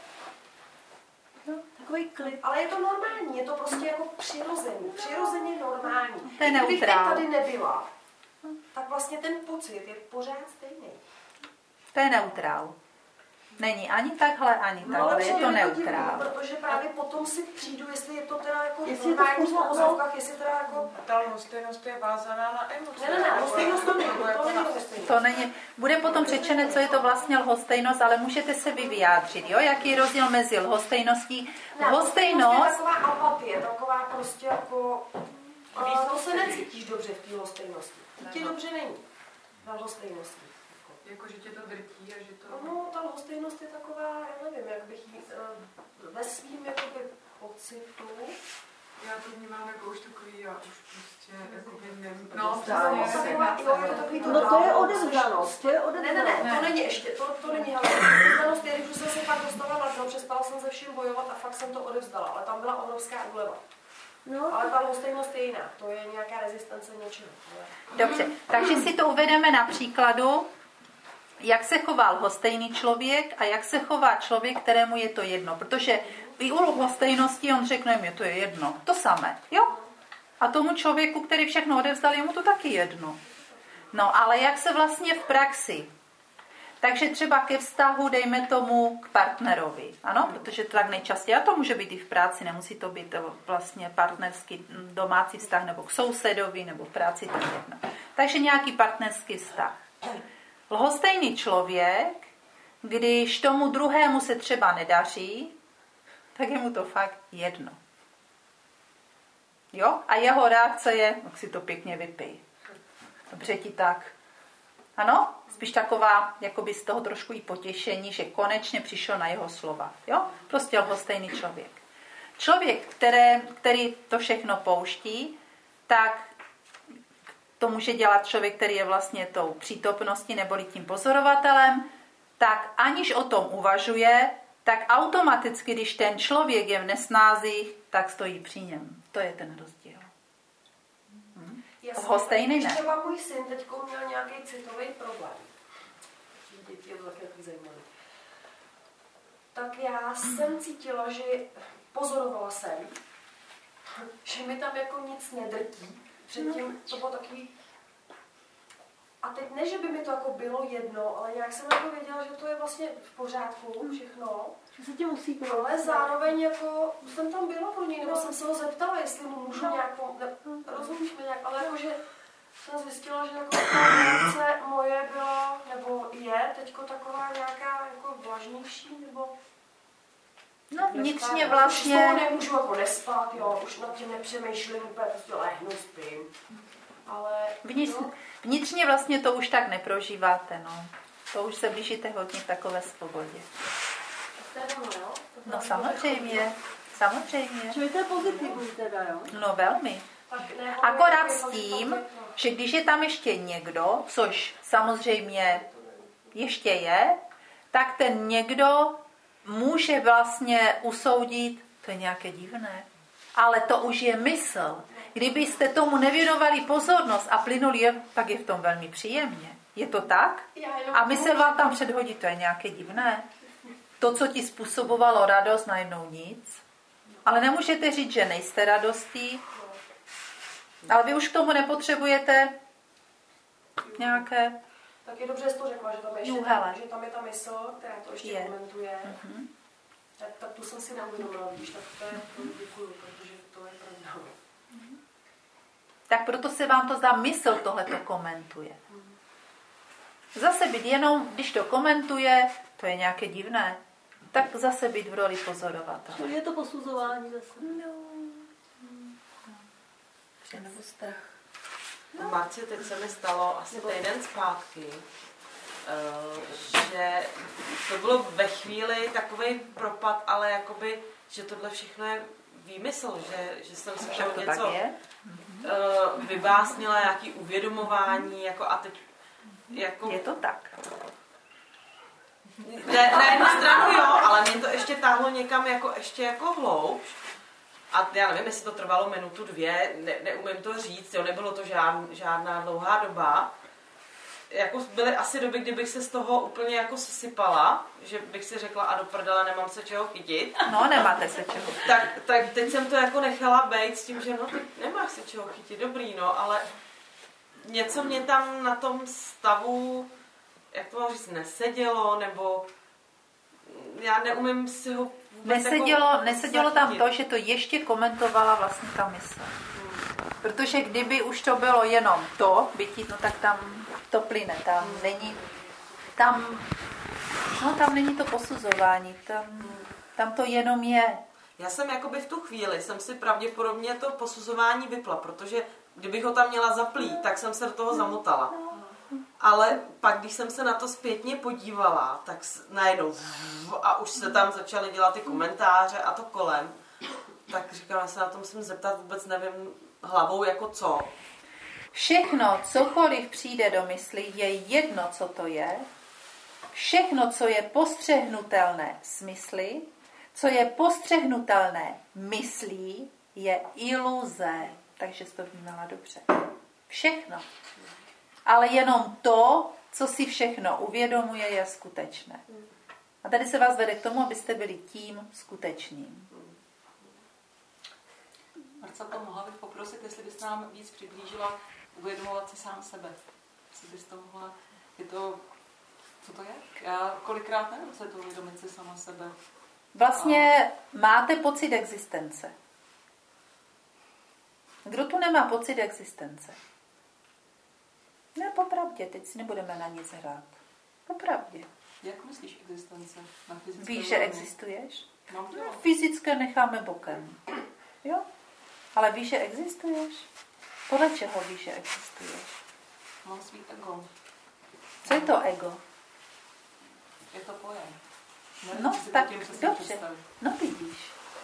Takový klid. Ale je to normální, je to prostě jako přirozeně normální. To je Kdybych teď neutrál. tady nebyla, tak vlastně ten pocit je pořád stejný. To je neutrál. Není ani takhle, ani takhle, je to neutrál. Protože právě potom si přijdu, jestli je to teda jako Jestli je to normální v pořád, pozovkách, jestli teda jako... Ta lhostejnost je vázaná na emoce. Ne, lhostejnost to není, to není lhostejnost. To není. Bude potom řečené, co je to vlastně lhostejnost, ale můžete se vy vyjádřit, jo? Jaký je rozdíl mezi lhostejností? Lhostejnost je taková apatie, taková prostě jako... To se necítíš dobře v té lhostejnosti. Ti dobře není na lhostejnosti. Jako, že tě to drtí a že to... No, ta lhostejnost je taková, já nevím, jak bych jí ve svým jakoby pocitu. Já to vnímám jako už takový, já už prostě jakoby nevím. No, takový to No to je odevzdanost, to je odevzdanost. Ne, to není ještě, to není, ale odevzdanost je, když jsem se fakt dostala na dno, přestala jsem se vším bojovat a fakt jsem to odevzdala, ale tam byla obrovská úleva. No. Ale ta lhostejnost je jiná, to je nějaká rezistence něčeho. Dobře, takže si to uvedeme na příkladu, jak se chová lhostejný člověk a jak se chová člověk, kterému je to jedno. Protože i u lhostejnosti on řekne, mě to je jedno. To samé, jo? A tomu člověku, který všechno odevzdal, je mu to taky jedno. No, ale jak se vlastně v praxi? Takže třeba ke vztahu, dejme tomu, k partnerovi. Ano, protože to tak nejčastěji, a to může být i v práci, nemusí to být vlastně partnerský domácí vztah, nebo k sousedovi, nebo v práci, tak jedno. Takže nějaký partnerský vztah. Lhostejný člověk, když tomu druhému se třeba nedaří, tak je mu to fakt jedno. Jo? A jeho reakce je, tak si to pěkně vypij. Dobře ti tak. Ano? Spíš taková, jakoby z toho trošku i potěšení, že konečně přišel na jeho slova. Jo? Prostě lhostejný člověk. Člověk, který to všechno pouští, tak to může dělat člověk, který je vlastně tou přítomností neboli tím pozorovatelem, tak aniž o tom uvažuje, tak automaticky, když ten člověk je v nesnázích, tak stojí při něm. To je ten rozdíl. Lhostejný ne. Třeba můj syn teď měl nějaký citový problém. Děti je to taky zajímavé. Tak já jsem cítila, že pozorovala jsem, že mi tam jako nic nedrtí. Předtím to bylo takový... A teď ne, že by mi to jako bylo jedno, ale nějak jsem jako věděla, že to je vlastně v pořádku všechno. Že se tě musí ale zároveň jako jsem tam byla pro něj, nebo jsem se ho zeptala, jestli mu můžu nějak rozumíš mi nějak, ale jakože jsem zjistila, že jako ta reakce moje byla, nebo je teďko taková nějaká jako vlažnější, nebo... No vnitřně vlastně... Už z toho nemůžu jako nespat, jo, už nad tím nepřemýšlím, úplně prostě lehnu, spím. Ale... Vnitřně vlastně to už tak neprožíváte, no. To už se blížíte hodně k takové svobodě. No samozřejmě, samozřejmě. Čili to je pozitivní teda, jo? No velmi. Akorát s tím, že když je tam ještě někdo, což samozřejmě ještě je, tak ten někdo může vlastně usoudit, to je nějaké divné, ale to už je mysl. Kdybyste tomu nevěnovali pozornost a plynuli je, tak je v tom velmi příjemně. Je to tak? A mysl vám tam předhodí, to je nějaké divné. To, co ti způsobovalo radost, najednou nic. Ale nemůžete říct, že nejste radostí. Ale vy už k tomu nepotřebujete nějaké... Tak je dobře, že to řekla, že tam je ta mysl, která to ještě komentuje. Mm-hmm. Tak tu jsem si neuvědomila, víš, tak to je děkuju, protože to je pravda. Mm-hmm. Tak proto se vám to zdá, mysl tohleto komentuje. Zase být jenom, když to komentuje, to je nějaké divné, tak zase být v roli pozorovatele. Je to posuzování zase. Nebo strach. No. Marci, teď se mi stalo asi týden zpátky, že to bylo ve chvíli takovej propad, ale jakoby, že tohle všechno je výmysl, že jsem si však něco vybásnila, nějaký uvědomování, jako a teď jako... Je to tak. Na jednu stranu jo, ale mě to ještě táhlo někam ještě jako hloubš. A já nevím, jestli to trvalo minutu, 2, neumím to říct, jo, nebylo to žádná dlouhá doba. Jako byly asi doby, kdybych se z toho úplně jako sesypala, že bych si řekla, a do prdele, nemám se čeho chytit. No, nemáte se čeho. Tak teď jsem to jako nechala bejt s tím, že no, teď nemáš se čeho chytit, dobrý, no, ale něco mě tam na tom stavu, jak to mám říct, nesedělo, nebo já neumím si ho Nesedělo tam to, že to ještě komentovala vlastně ta mysl. Protože kdyby už to bylo jenom to bytí, no tak tam to plyne, tam není to posuzování, tam to jenom je. Já jsem jakoby v tu chvíli, jsem si pravděpodobně to posuzování vypla, protože kdybych ho tam měla zaplít, tak jsem se do toho zamotala. Ale pak, když jsem se na to zpětně podívala, tak najednou a už se tam začaly dělat ty komentáře a to kolem, tak říkám, já se na to musím zeptat, vůbec nevím hlavou jako co. Všechno, cokoliv přijde do mysli, je jedno, co to je. Všechno, co je postřehnutelné smysly, co je postřehnutelné myslí, je iluze. Takže jsi to vnímala dobře. Všechno. Ale jenom to, co si všechno uvědomuje, je skutečné. A tady se vás vede k tomu, abyste byli tím skutečným. Marcelko, mohla bych poprosit, jestli byste nám víc přiblížila uvědomovat si sám sebe. Co byste mohla... Je to... Co to je? Já kolikrát nevím, co je to uvědomit si sama sebe. Vlastně máte pocit existence. Kdo tu nemá pocit existence? Ne, popravdě, teď si nebudeme na nic hrát. Popravdě. Jak myslíš existence? Na fyzické víš, že existuješ? No, fyzické necháme bokem. Jo? Ale víš, že existuješ? Podle čeho víš, že existuješ? Mám svý ego. Co je to ego? Je to pojem. No, tak dobře. No vidíš.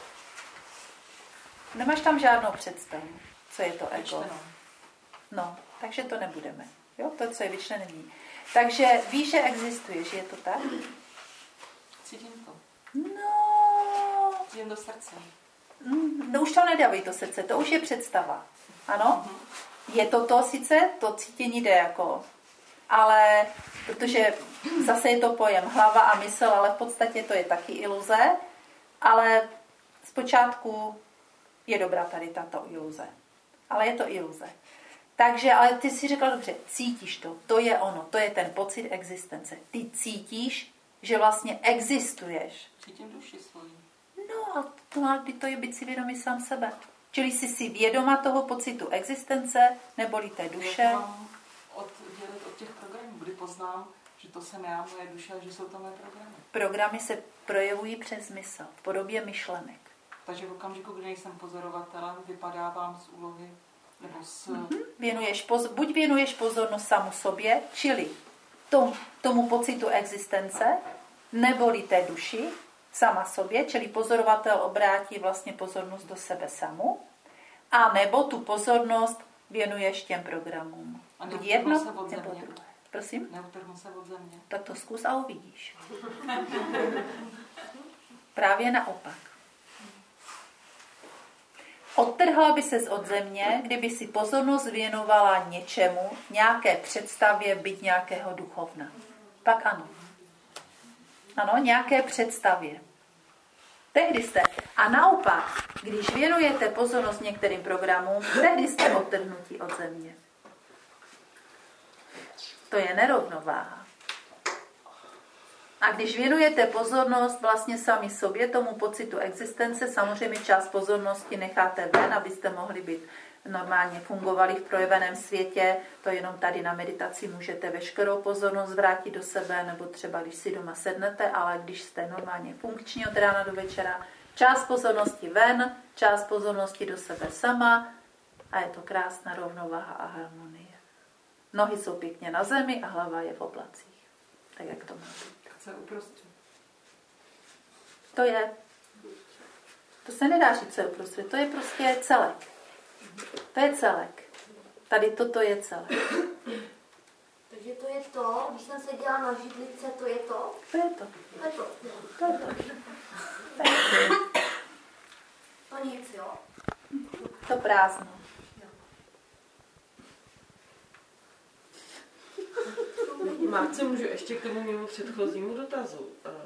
Nemáš tam žádnou představu, co je to ego. No, takže to nebudeme. Jo, to, co je vyčlenění. Takže víš, že existuje, že je to tak? Cítím to. No. Cítím do srdce. No už to nedávej to srdce, to už je představa. Ano? Je to sice, to cítění jde jako, ale protože zase je to pojem hlava a mysl, ale v podstatě to je taky iluze, ale zpočátku je dobrá tady tato iluze. Ale je to iluze. Takže, ale ty si řekla dobře, cítíš to je ono, to je ten pocit existence. Ty cítíš, že vlastně existuješ. Cítím duši svoji. No a to je být si vědomý sám sebe. Čili jsi si vědoma toho pocitu existence, neboli té duše. Jak mám oddělit od těch programů, kdy poznám, že to jsem já, moje duše, a že jsou to moje programy. Programy se projevují přes mysl, v podobě myšlenek. Takže v okamžiku, kdy nejsem pozorovatelem, vypadávám z úlohy, nebo z... Buď věnuješ pozornost samu sobě, čili tomu pocitu existence, neboli té duši, sama sobě, čili pozorovatel obrátí vlastně pozornost do sebe samu, a nebo tu pozornost věnuješ těm programům. A buď jedno, se od nebo země. druhé. Prosím? Neutrhnu se od země. Tak to zkus a uvidíš. Právě naopak. Odtrhla by ses od země, kdyby si pozornost věnovala něčemu, nějaké představě, byť nějakého duchovna. Pak ano. Ano, nějaké představě. Tehdy jste. A naopak, když věnujete pozornost některým programům, tehdy jste odtrhnutí od země. To je nerovnováha. A když věnujete pozornost vlastně sami sobě, tomu pocitu existence, samozřejmě část pozornosti necháte ven, abyste mohli být normálně fungovali v projeveném světě, to jenom tady na meditaci můžete veškerou pozornost vrátit do sebe, nebo třeba když si doma sednete, ale když jste normálně funkční od rána do večera, část pozornosti ven, část pozornosti do sebe sama a je to krásná rovnováha a harmonie. Nohy jsou pěkně na zemi a hlava je v oblacích. Tak jak to má být? Co je uprostřed? To se nedá říct, co je uprostřed. To je prostě celek. To je celek. Tady toto je celek. Takže to je to, když jsem seděla na židlice, to je to? To je to. To je to. To je to. To nic, jo? To prázdno. Marce, můžu ještě k tomu mému předchozímu dotazu.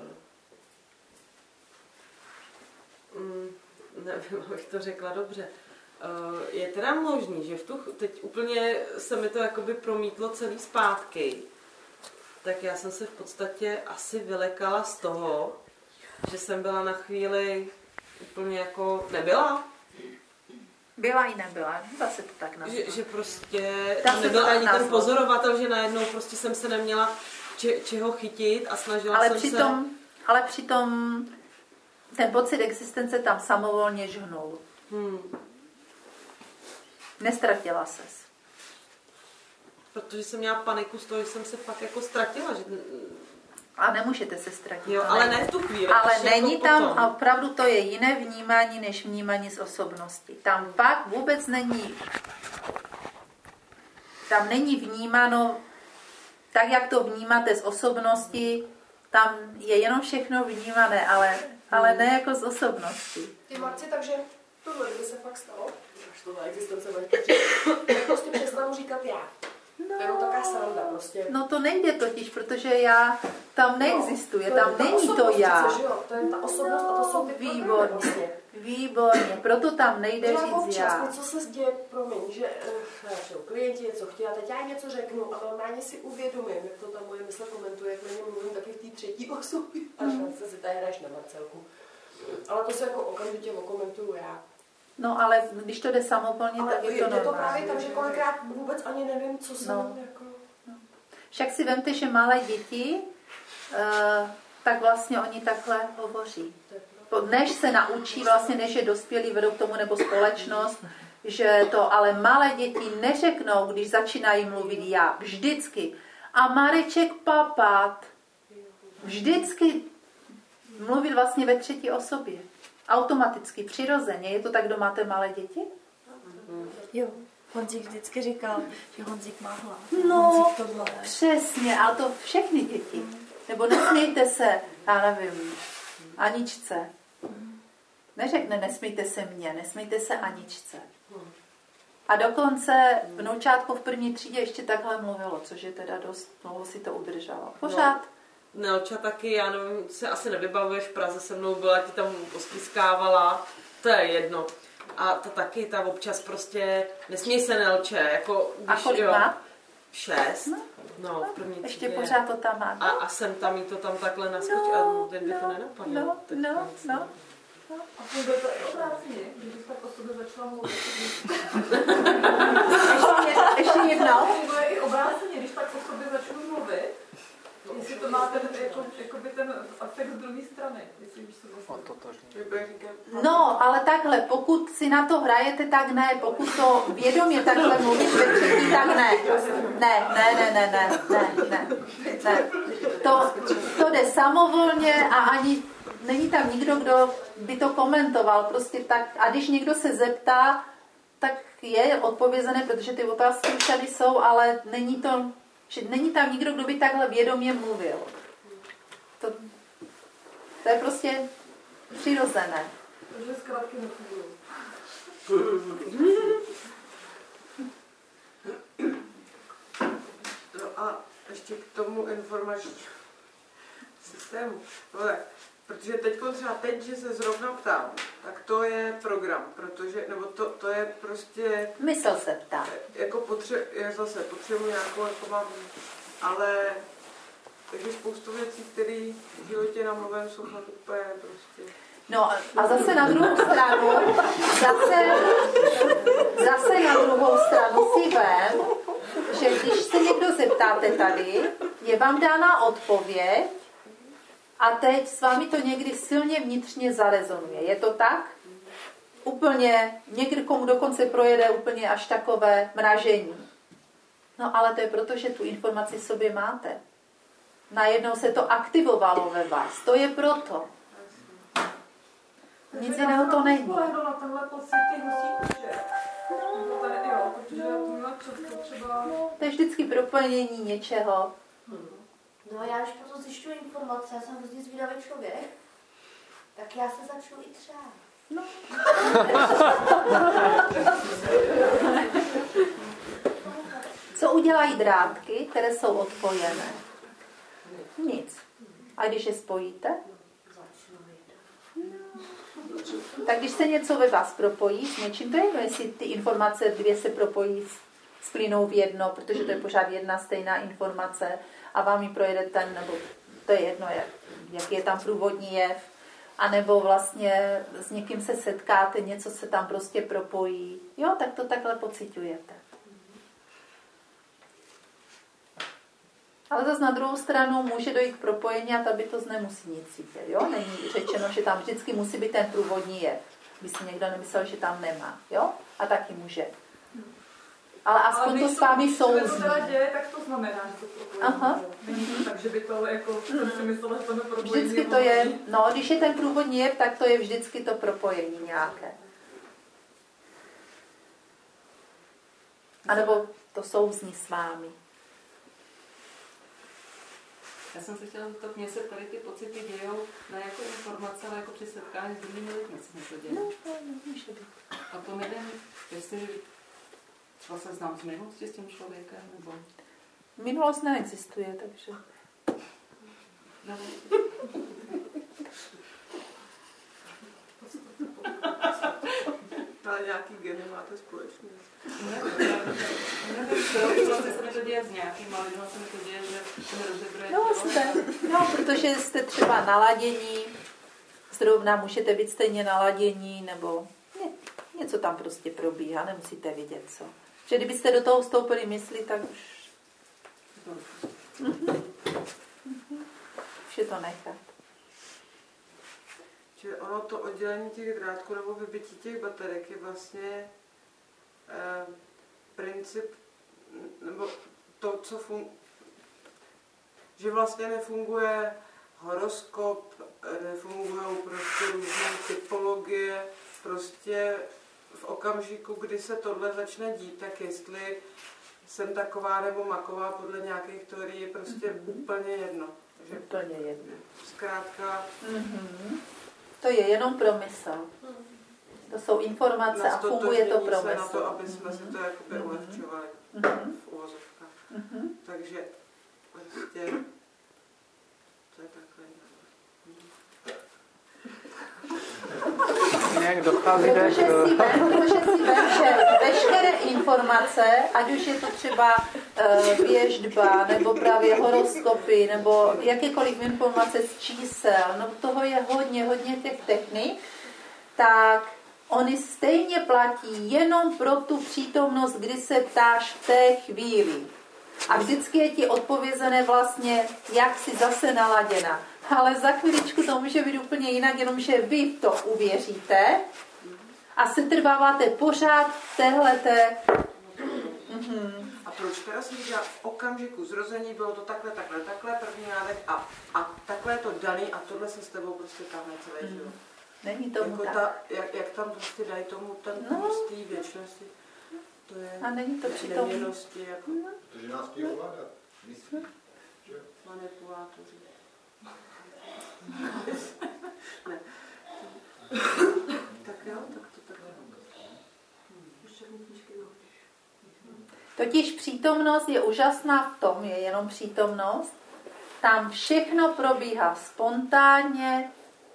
Nevím, abych to řekla dobře. Je teda možný, že teď úplně se mi to jakoby promítlo celý zpátky, tak já jsem se v podstatě asi vylekala z toho, že jsem byla na chvíli úplně jako nebyla. Byla i nebyla, zase to tak nazvat. Že prostě tam nebyl ani ten pozorovatel, že najednou prostě jsem se neměla čeho chytit a snažila jsem se... Ale přitom ten pocit existence tam samovolně žhnul. Nestratila ses. Protože jsem měla paniku z toho, že jsem se fakt jako ztratila. Že... A nemůžete se ztratit. Jo, ale ne v tu chvíli. Ale není jako tam, potom. A opravdu to je jiné vnímání, než vnímání z osobnosti. Tam pak vůbec není, tam není vnímáno tak, jak to vnímáte z osobnosti, tam je jenom všechno vnímané, ale ne jako z osobnosti. Ty Marci, takže tohle by se fakt stalo, až to na existence prostě přestanu říkat já. No, to je taková sranda prostě. No to nejde totiž, protože já tam neexistuje, no, tam není to já. To je ta osobnost a to jsou ty výborně, vlastně. Výborně, proto tam nejde říct občas, já. Co se děje, promiň, že klienti něco chtějí a teď já něco řeknu a normálně si uvědomím, jak to ta moje mysl komentuje, jak na něm mluvím taky v té třetí osobě. Až se si tady hraješ na Marcelku. Ale to se jako okamžitě okomentuju já. No ale když to jde samovolně, ale tak je to normální. Je to právě tak, že kolikrát vůbec ani nevím, co jsem jako... No. Však si vemte, že malé děti, tak vlastně oni takhle hovoří. Než se naučí, vlastně než je dospělí, vedou k tomu, nebo společnost, že to, ale malé děti neřeknou, když začínají mluvit já, vždycky. A Mareček Papat vždycky mluvil vlastně ve třetí osobě. Automaticky, přirozeně. Je to tak, kdo máte malé děti? Jo. Honzík vždycky říkal, že Honzík má hlavu. No, přesně, ale to všechny děti. Nebo nesmějte se, já nevím, Aničce. Neřekne, nesmějte se mně, nesmějte se Aničce. A dokonce vnoučátko v první třídě ještě takhle mluvilo, což je teda dost, dlouho si to udržalo. Pořád. Nelča taky, já nevím, se asi nevybavuješ, v Praze se mnou byla, ti tam postiskávala, to je jedno. A ta taky, ta občas prostě, nesměj se Nelče, jako když, a kolik má? 6, no v první třídě. Ještě pořád to tam má. A jsem tam, jí to tam takhle naskočí a ten by to nenapadlo. No. A funguje to i obráceně, když tak o sobě začala mluvit. Ještě jednou. Funguje i obráceně, když tak o sobě začnu mluvit. Jestli to má ten, jakoby ten efekt z druhé strany. No, ale takhle, pokud si na to hrajete, tak ne. Pokud to vědomě takhle mluvíš ve třetí, tak ne. Ne. To jde samovolně a ani není tam nikdo, kdo by to komentoval. Prostě tak. A když někdo se zeptá, tak je odpovězené, protože ty otázky už tady jsou, ale není tam nikdo, kdo by takhle vědomě mluvil. To je prostě přirozené. Takže zkrátky nefungují. No a ještě k tomu informačnímu systému. No tak, protože teď, že se zrovna ptám, tak to je program, protože, nebo to je prostě... Mysl se ptá. Jako potřebuji nějakou, jako mám, ale takže spoustu věcí, které v životě namluvím, jsou fakt úplně prostě... No a zase na druhou stranu, zase na druhou stranu si vem, že když se někdo zeptáte tady, je vám dána odpověď a teď s vámi to někdy silně vnitřně zarezonuje. Je to tak? Úplně, někomu dokonce projede úplně až takové mražení. No ale to je proto, že tu informaci v sobě máte. Najednou se to aktivovalo ve vás. To je proto. Nic jiného to není. Na tenhle pocit těch husíků, že? Tady jo, protože tohle často třeba... To je vždycky propojení něčeho. No já když potom zjišťuji informace, já jsem hrozně zvídavý člověk, tak já se začnu i třát. No. Co udělají drátky, které jsou odpojené? Nic. A když je spojíte? Tak když se něco ve vás propojí s něčím, to je jedno, jestli ty informace dvě se propojí, splynou v jedno, protože to je pořád jedna stejná informace a vám ji projede ten, nebo to je jedno, jaký je tam průvodní jev, anebo vlastně s někým se setkáte, něco se tam prostě propojí. Jo, tak to takhle pociťujete. Ale zase na druhou stranu může dojít k propojení a ta bytost nemusí nic cítit. Jo? Není řečeno, že tam vždycky musí být ten průvodní jev. By si někdo nemyslel, že tam nemá. Jo? A taky může. Ale aspoň to s vámi souzní. Když to teda děje, tak to znamená, že to propojení. Aha. Není to tak, že by to jako jsem si myslela, že to propojení. Vždycky to je, no, když je ten průvodní jev, tak to je vždycky to propojení nějaké. A nebo to souzní s vámi. Já jsem se chtěla zeptat, mně se tady ty pocity dějou ne jako informace, ale jako při setkání s druhými lidmi se mi to děje. No, může být. A to nevím, jestli třeba se znám z minulosti s tím člověkem, nebo... Minulost neexistuje, takže... No. Ale nějaký geny máte společný. Nevím, se mi to děje s nějakýma lidma, se mi to děje, že se mi rozebruje. No, protože jste třeba naladění, zrovna můžete být stejně naladění, nebo něco tam prostě probíhá, nemusíte vědět co. Že kdybyste do toho vstoupili mysli, tak už... Už je to nechat. Čili ono to oddělení těch drátků nebo vybití těch baterek je vlastně princip, nebo to, co že vlastně nefunguje horoskop, nefungují prostě různé typologie, prostě v okamžiku, kdy se tohle začne dít, tak jestli jsem taková nebo maková podle nějakých teorií je prostě úplně jedno. Že úplně jedno. Zkrátka... To je jenom promysl. To jsou informace a funguje to promysl. Na to, aby jsme si to jakoby ulehčovali v uvozovkách. Takže prostě to je takhle. Nějak dochází protože si vem, že veškeré informace, ať už je to třeba věštba, nebo právě horoskopy, nebo jakékoliv informace z čísel, no toho je hodně těch technik, tak oni stejně platí jenom pro tu přítomnost, kdy se ptáš v té chvíli. A vždycky je ti odpovězené vlastně, jak jsi zase naladěna. Ale za chviličku to může být úplně jinak, jenomže vy to uvěříte a se trváváte pořád v téhleté... A proč teda si říká, v okamžiku zrození bylo to takhle, první nádech a takhle je to daný a tohle se s tebou prostě táhne celý život. Není tomu jako tak. Jak tam prostě dají tomu ten z té věčnosti. To je a není to přitom. Neměnosti, jako... Protože nás chtějí ovládat. Myslím, že... Manipulátoři. Ne. Tak jo, tak to takhle. Totiž přítomnost je úžasná v tom, je jenom přítomnost. Tam všechno probíhá spontánně,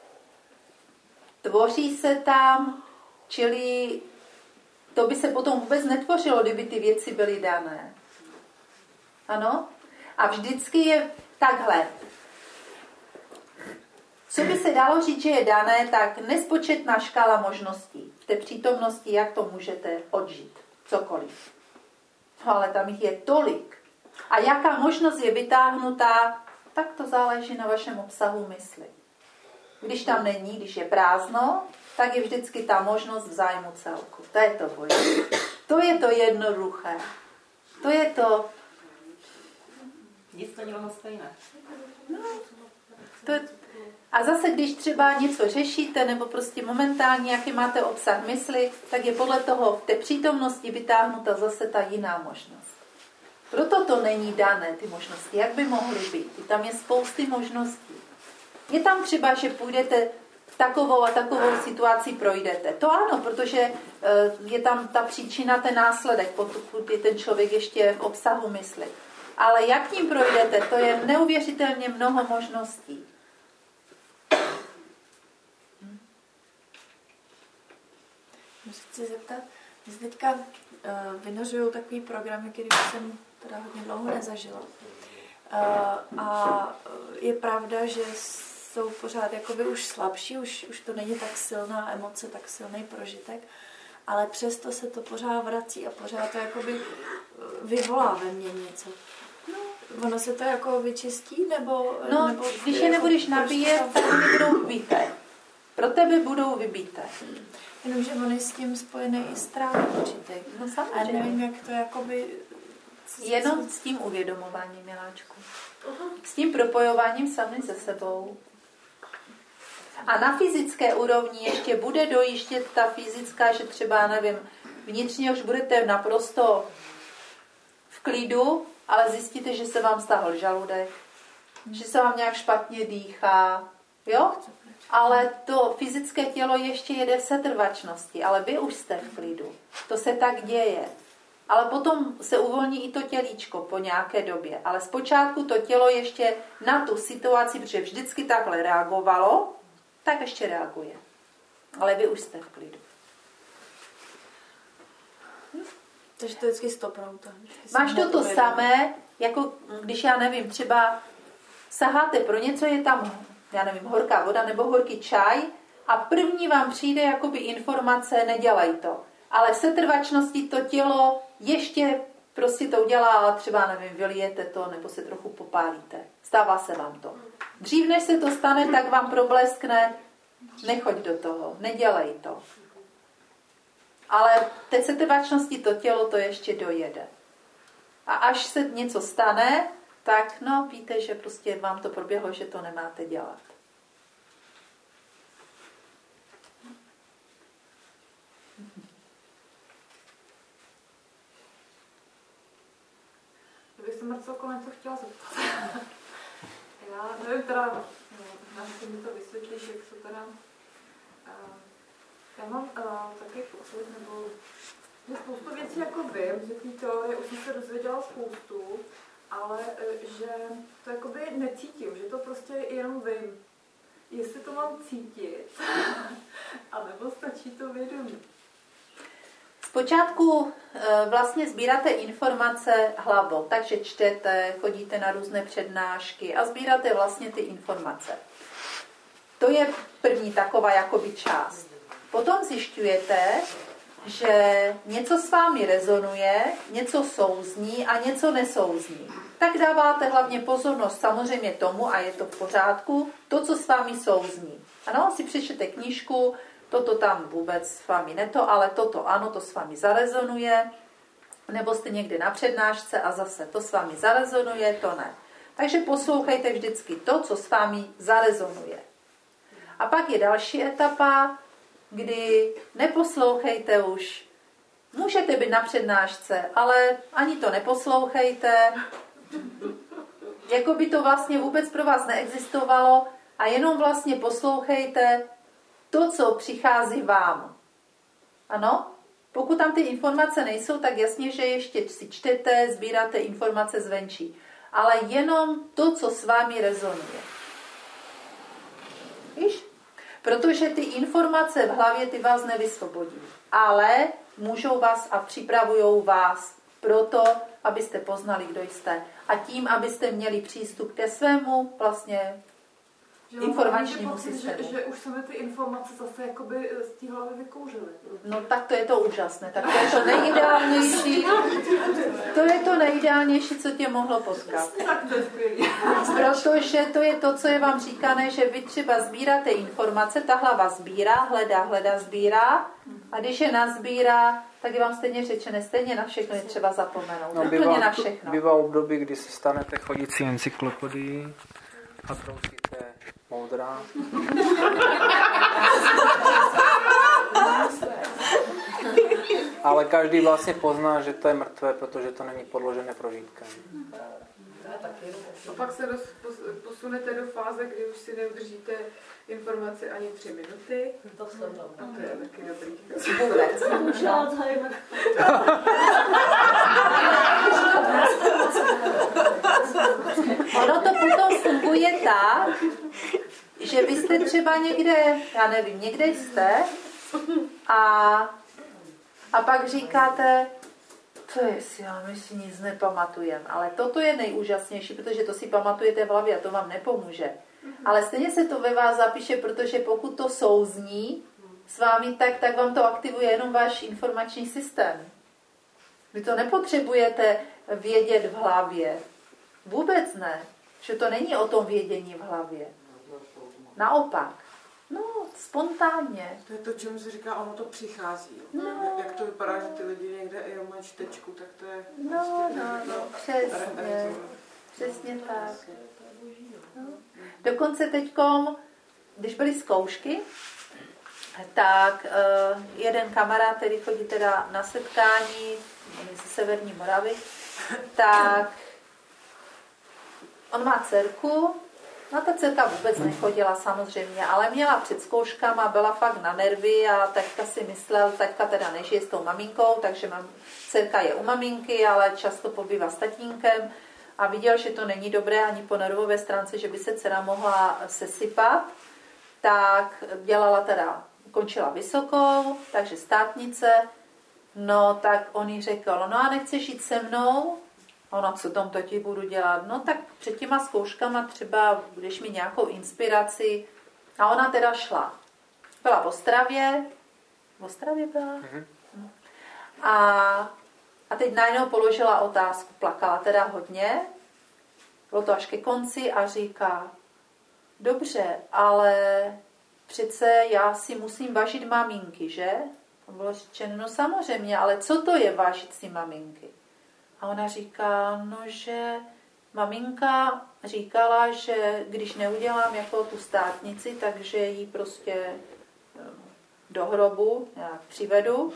tvoří se tam, čili to by se potom vůbec netvořilo, kdyby ty věci byly dané. Ano? A vždycky je takhle. Co by se dalo říct, že je dané, tak nespočetná škála možností. V té přítomnosti, jak to můžete odžít. Cokoliv. Ale tam jich je tolik. A jaká možnost je vytáhnutá, tak to záleží na vašem obsahu mysli. Když tam není, když je prázdno, tak je vždycky ta možnost v zájmu celku. To je to boj. To je to jednoduché. To je to... Nic to není stejné. No, to je... A zase, když třeba něco řešíte, nebo prostě momentálně, jaký máte obsah mysli, tak je podle toho v té přítomnosti vytáhnuta zase ta jiná možnost. Proto to není dané, ty možnosti. Jak by mohly být? Tam je spousty možností. Je tam třeba, že půjdete takovou a takovou situaci projdete. To ano, protože je tam ta příčina, ten následek, pokud je ten člověk ještě v obsahu mysli. Ale jak tím projdete, to je neuvěřitelně mnoho možností. Můžu se zeptat, že teďka vynořují takový programy, který jsem teda hodně dlouho nezažila. A je pravda, že jsou pořád jakoby už slabší, už to není tak silná emoce, tak silný prožitek, ale přesto se to pořád vrací a pořád to jakoby vyvolá ve mně něco. Ono se to jako vyčistí, nebo... No, nebo když je nebudeš nabíjet, tak oni budou vybité. Pro tebe budou vybité. Jenomže on je s tím spojený i strach určitý. No samozřejmě. A nevím, jak to jakoby... Jenom s tím uvědomováním, miláčku. S tím propojováním sami se sebou. A na fyzické úrovni ještě bude dojíždět ta fyzická, že třeba, nevím, vnitřně už budete naprosto v klidu, ale zjistíte, že se vám stáhl žaludek, že se vám nějak špatně dýchá, jo? Ale to fyzické tělo ještě jede v setrvačnosti, ale vy už jste v klidu. To se tak děje. Ale potom se uvolní i to tělíčko po nějaké době. Ale zpočátku to tělo ještě na tu situaci, protože vždycky takhle reagovalo, tak ještě reaguje. Ale vy už jste v klidu. Takže to vždycky stopnout. Máš to samé, jako když, já nevím, třeba saháte pro něco, je tam, já nevím, horká voda nebo horký čaj a první vám přijde jakoby informace, nedělej to. Ale v setrvačnosti to tělo ještě prostě to udělá, ale třeba, nevím, vylijete to nebo se trochu popálíte. Stává se vám to. Dřív, než se to stane, tak vám probleskne, nechoď do toho, nedělej to. Ale v té setrvačnosti to tělo to ještě dojede. A až se něco stane, tak no víte, že prostě vám to proběhlo, že to nemáte dělat. Kdybych se Marcelko něco chtěla zeptat. Já nevím teda, možná mi to vysvětlíš, jak se teda... Já mám taky pocit, nebo že spoustu věcí jako vím, že té teorie už jsem se dozvěděla spoustu, ale že to jakoby necítím, že to prostě jenom vím. Jestli to mám cítit, anebo stačí to vědomí. Zpočátku vlastně sbíráte informace hlavou, takže čtete, chodíte na různé přednášky a sbíráte vlastně ty informace. To je první taková jakoby část. Potom zjišťujete, že něco s vámi rezonuje, něco souzní a něco nesouzní. Tak dáváte hlavně pozornost samozřejmě tomu, a je to v pořádku, to, co s vámi souzní. Ano, si přečtete knížku, toto tam vůbec s vámi neto, ale toto ano, to s vámi zarezonuje, nebo jste někde na přednášce a zase to s vámi zarezonuje, to ne. Takže poslouchejte vždycky to, co s vámi zarezonuje. A pak je další etapa, kdy neposlouchejte už. Můžete být na přednášce, ale ani to neposlouchejte. Jako by to vlastně vůbec pro vás neexistovalo a jenom vlastně poslouchejte to, co přichází vám. Ano? Pokud tam ty informace nejsou, tak jasně, že ještě si čtete, sbíráte informace zvenčí. Ale jenom to, co s vámi rezonuje. Víš? Protože ty informace v hlavě ty vás nevysvobodí. Ale můžou vás a připravujou vás proto, abyste poznali, kdo jste. A tím, abyste měli přístup ke svému vlastně informačnímu systému. Že už se mi ty informace zase jakoby z té hlavy vykouřily. No tak to je to úžasné. Tak to je to nejideálnější. To je to nejideálnější, co tě mohlo potkat. Protože to je to, co je vám říkané, že vy třeba sbíráte informace, ta hlava sbírá, hledá, sbírá. A když je nazbírá, tak je vám stejně řečené, stejně na všechno je třeba zapomenout. No, Úplně na všechno. Bývá období, kdy se stanete chodící encyklopedii a trousíte moudra. Ale každý vlastně pozná, že to je mrtvé, protože to není podložené prožitkem. A pak se posunete do fáze, kdy už si neudržíte informaci ani 3 minuty. To jsem a to je taky dobrý. Vůbec. Ono to potom funguje tak, že vy jste třeba někde, já nevím, někde jste a pak říkáte, to je si, my si nic nepamatujeme. Ale toto je nejúžasnější, protože to si pamatujete v hlavě a to vám nepomůže. Ale stejně se to ve vás zapíše, protože pokud to souzní s vámi, tak vám to aktivuje jenom váš informační systém. Vy to nepotřebujete vědět v hlavě. Vůbec ne. Že to není o tom vědění v hlavě. Naopak. No, spontánně. To je to, čemu se říká, ono to přichází. No. Jak to vypadá, že ty lidi někde jenom mají čtečku, tak to je... No, přesně. Přesně tak. No. Dokonce teďkom, když byly zkoušky, tak jeden kamarád, který chodí teda na setkání ze Severní Moravy, tak on má dcerku. No ta dcerka vůbec nechodila samozřejmě, ale měla před zkouškama, byla fakt na nervy a taťka si myslel, taťka teda nežije s tou maminkou, takže dcerka je u maminky, ale často pobývá s tatínkem a viděl, že to není dobré ani po nervové stránce, že by se dcera mohla sesypat, tak dělala teda, končila vysokou, takže státnice, no tak on jí řekl, no a nechceš jít se mnou? Ono, co tam to ti budu dělat? No tak před těma zkouškama třeba budeš mít nějakou inspiraci. A ona teda šla. Byla v Ostravě. V Ostravě byla? Mm-hmm. A teď najednou položila otázku. Plakala teda hodně. Bylo to až ke konci a říká, dobře, ale přece já si musím vážit maminky, že? To bylo řečeno, no samozřejmě, ale co to je vážit si maminky? A ona říká, no, že maminka říkala, že když neudělám jako tu státnici, takže ji prostě do hrobu nějak přivedu.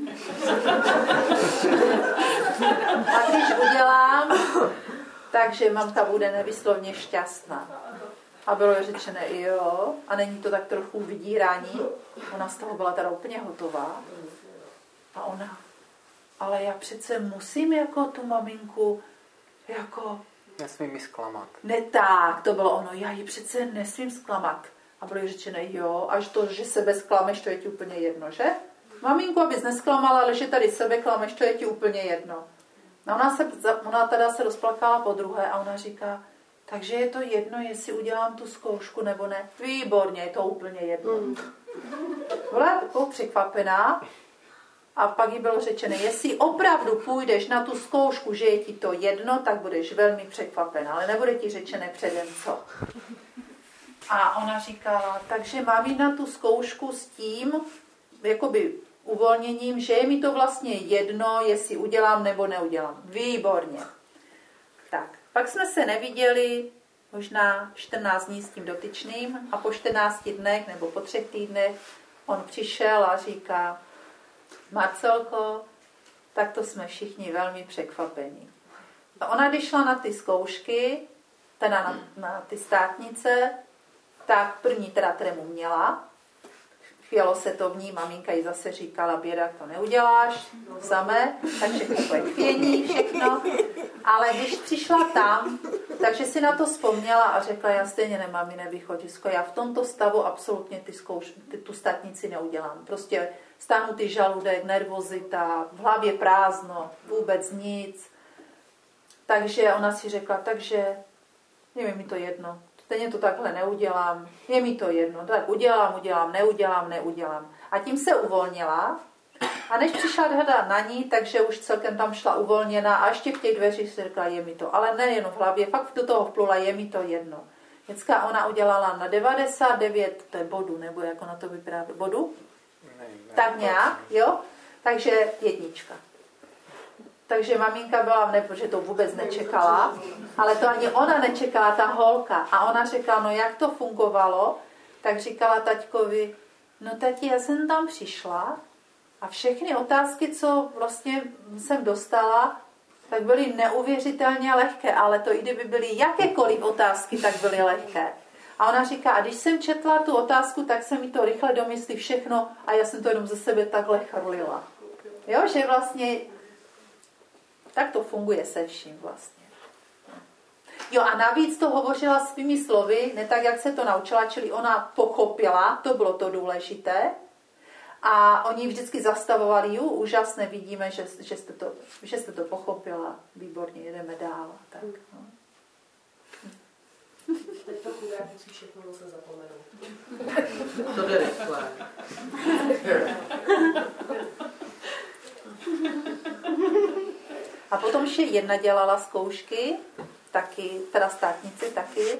A když udělám, takže mamka bude nevyslovně šťastná. A bylo řečené, jo, a není to tak trochu vydírání. Ona z toho byla teda úplně hotová. A ona, ale já přece musím jako tu maminku jako... Nesmím ji zklamat. Ne tak, to bylo ono, já ji přece nesmím zklamat. A bylo jí řečené, jo, až to, že sebe sklameš, to je ti úplně jedno, že? Maminku, abys nesklamala, ale že tady sebe klameš, to je ti úplně jedno. No ona teda se rozplakala po druhé a ona říká, takže je to jedno, jestli udělám tu zkoušku nebo ne. Výborně, je to úplně jedno. Byla takovou překvapená a pak jí bylo řečené, jestli opravdu půjdeš na tu zkoušku, že je ti to jedno, tak budeš velmi překvapená, ale nebude ti řečené předem co. A ona říkala, takže mám jít na tu zkoušku s tím, jakoby uvolněním, že je mi to vlastně jedno, jestli udělám nebo neudělám. Výborně. Tak, pak jsme se neviděli možná 14 dní s tím dotyčným a po 14 dnech nebo po 3 týdnech on přišel a říká, Marcelko, tak to jsme všichni velmi překvapení. A ona, když šla na ty zkoušky, teda na ty státnice, tak první teda trému měla. Chvělo se to v ní, maminka jí zase říkala, běda, to neuděláš, samé, takže takové chvění, všechno. Ale když přišla tam, takže si na to vzpomněla a řekla, já stejně nemám jiné východisko, já v tomto stavu absolutně tu státnici neudělám. Prostě stáhnutý žaludek, nervozita, v hlavě prázdno, vůbec nic. Takže ona si řekla, takže je mi to jedno. Stejně to takhle neudělám, je mi to jedno, tak udělám, neudělám. A tím se uvolnila a než přišla řada na ní, takže už celkem tam šla uvolněná a ještě v těch dveřích si řekla, je mi to, ale nejenom v hlavě, fakt do toho vplula, je mi to jedno. Děcka ona udělala na 99, to je bodu, nebo jako na to vypadá bodu? Ne, tak nějak, jo? Takže 1. Takže maminka byla protože to vůbec nečekala, ale to ani ona nečekala, ta holka. A ona řekla, no jak to fungovalo, tak říkala taťkovi, no tati, já jsem tam přišla a všechny otázky, co vlastně jsem dostala, tak byly neuvěřitelně lehké, ale to i kdyby byly jakékoliv otázky, tak byly lehké. A ona říká, a když jsem četla tu otázku, tak se mi to rychle domyslí všechno a já jsem to jenom ze sebe takhle chrlila. Jo, že vlastně tak to funguje se vším vlastně. Jo a navíc to hovořila svými slovy, ne tak, jak se to naučila, čili ona pochopila, to bylo to důležité. A oni vždycky zastavovali, úžasné, vidíme, že jste to pochopila, výborně, jedeme dál. Tak, no. Teď to chudák musí všechno zase zapomenout. To jde rychle. A potom ještě jedna dělala zkoušky, taky, teda státnici taky,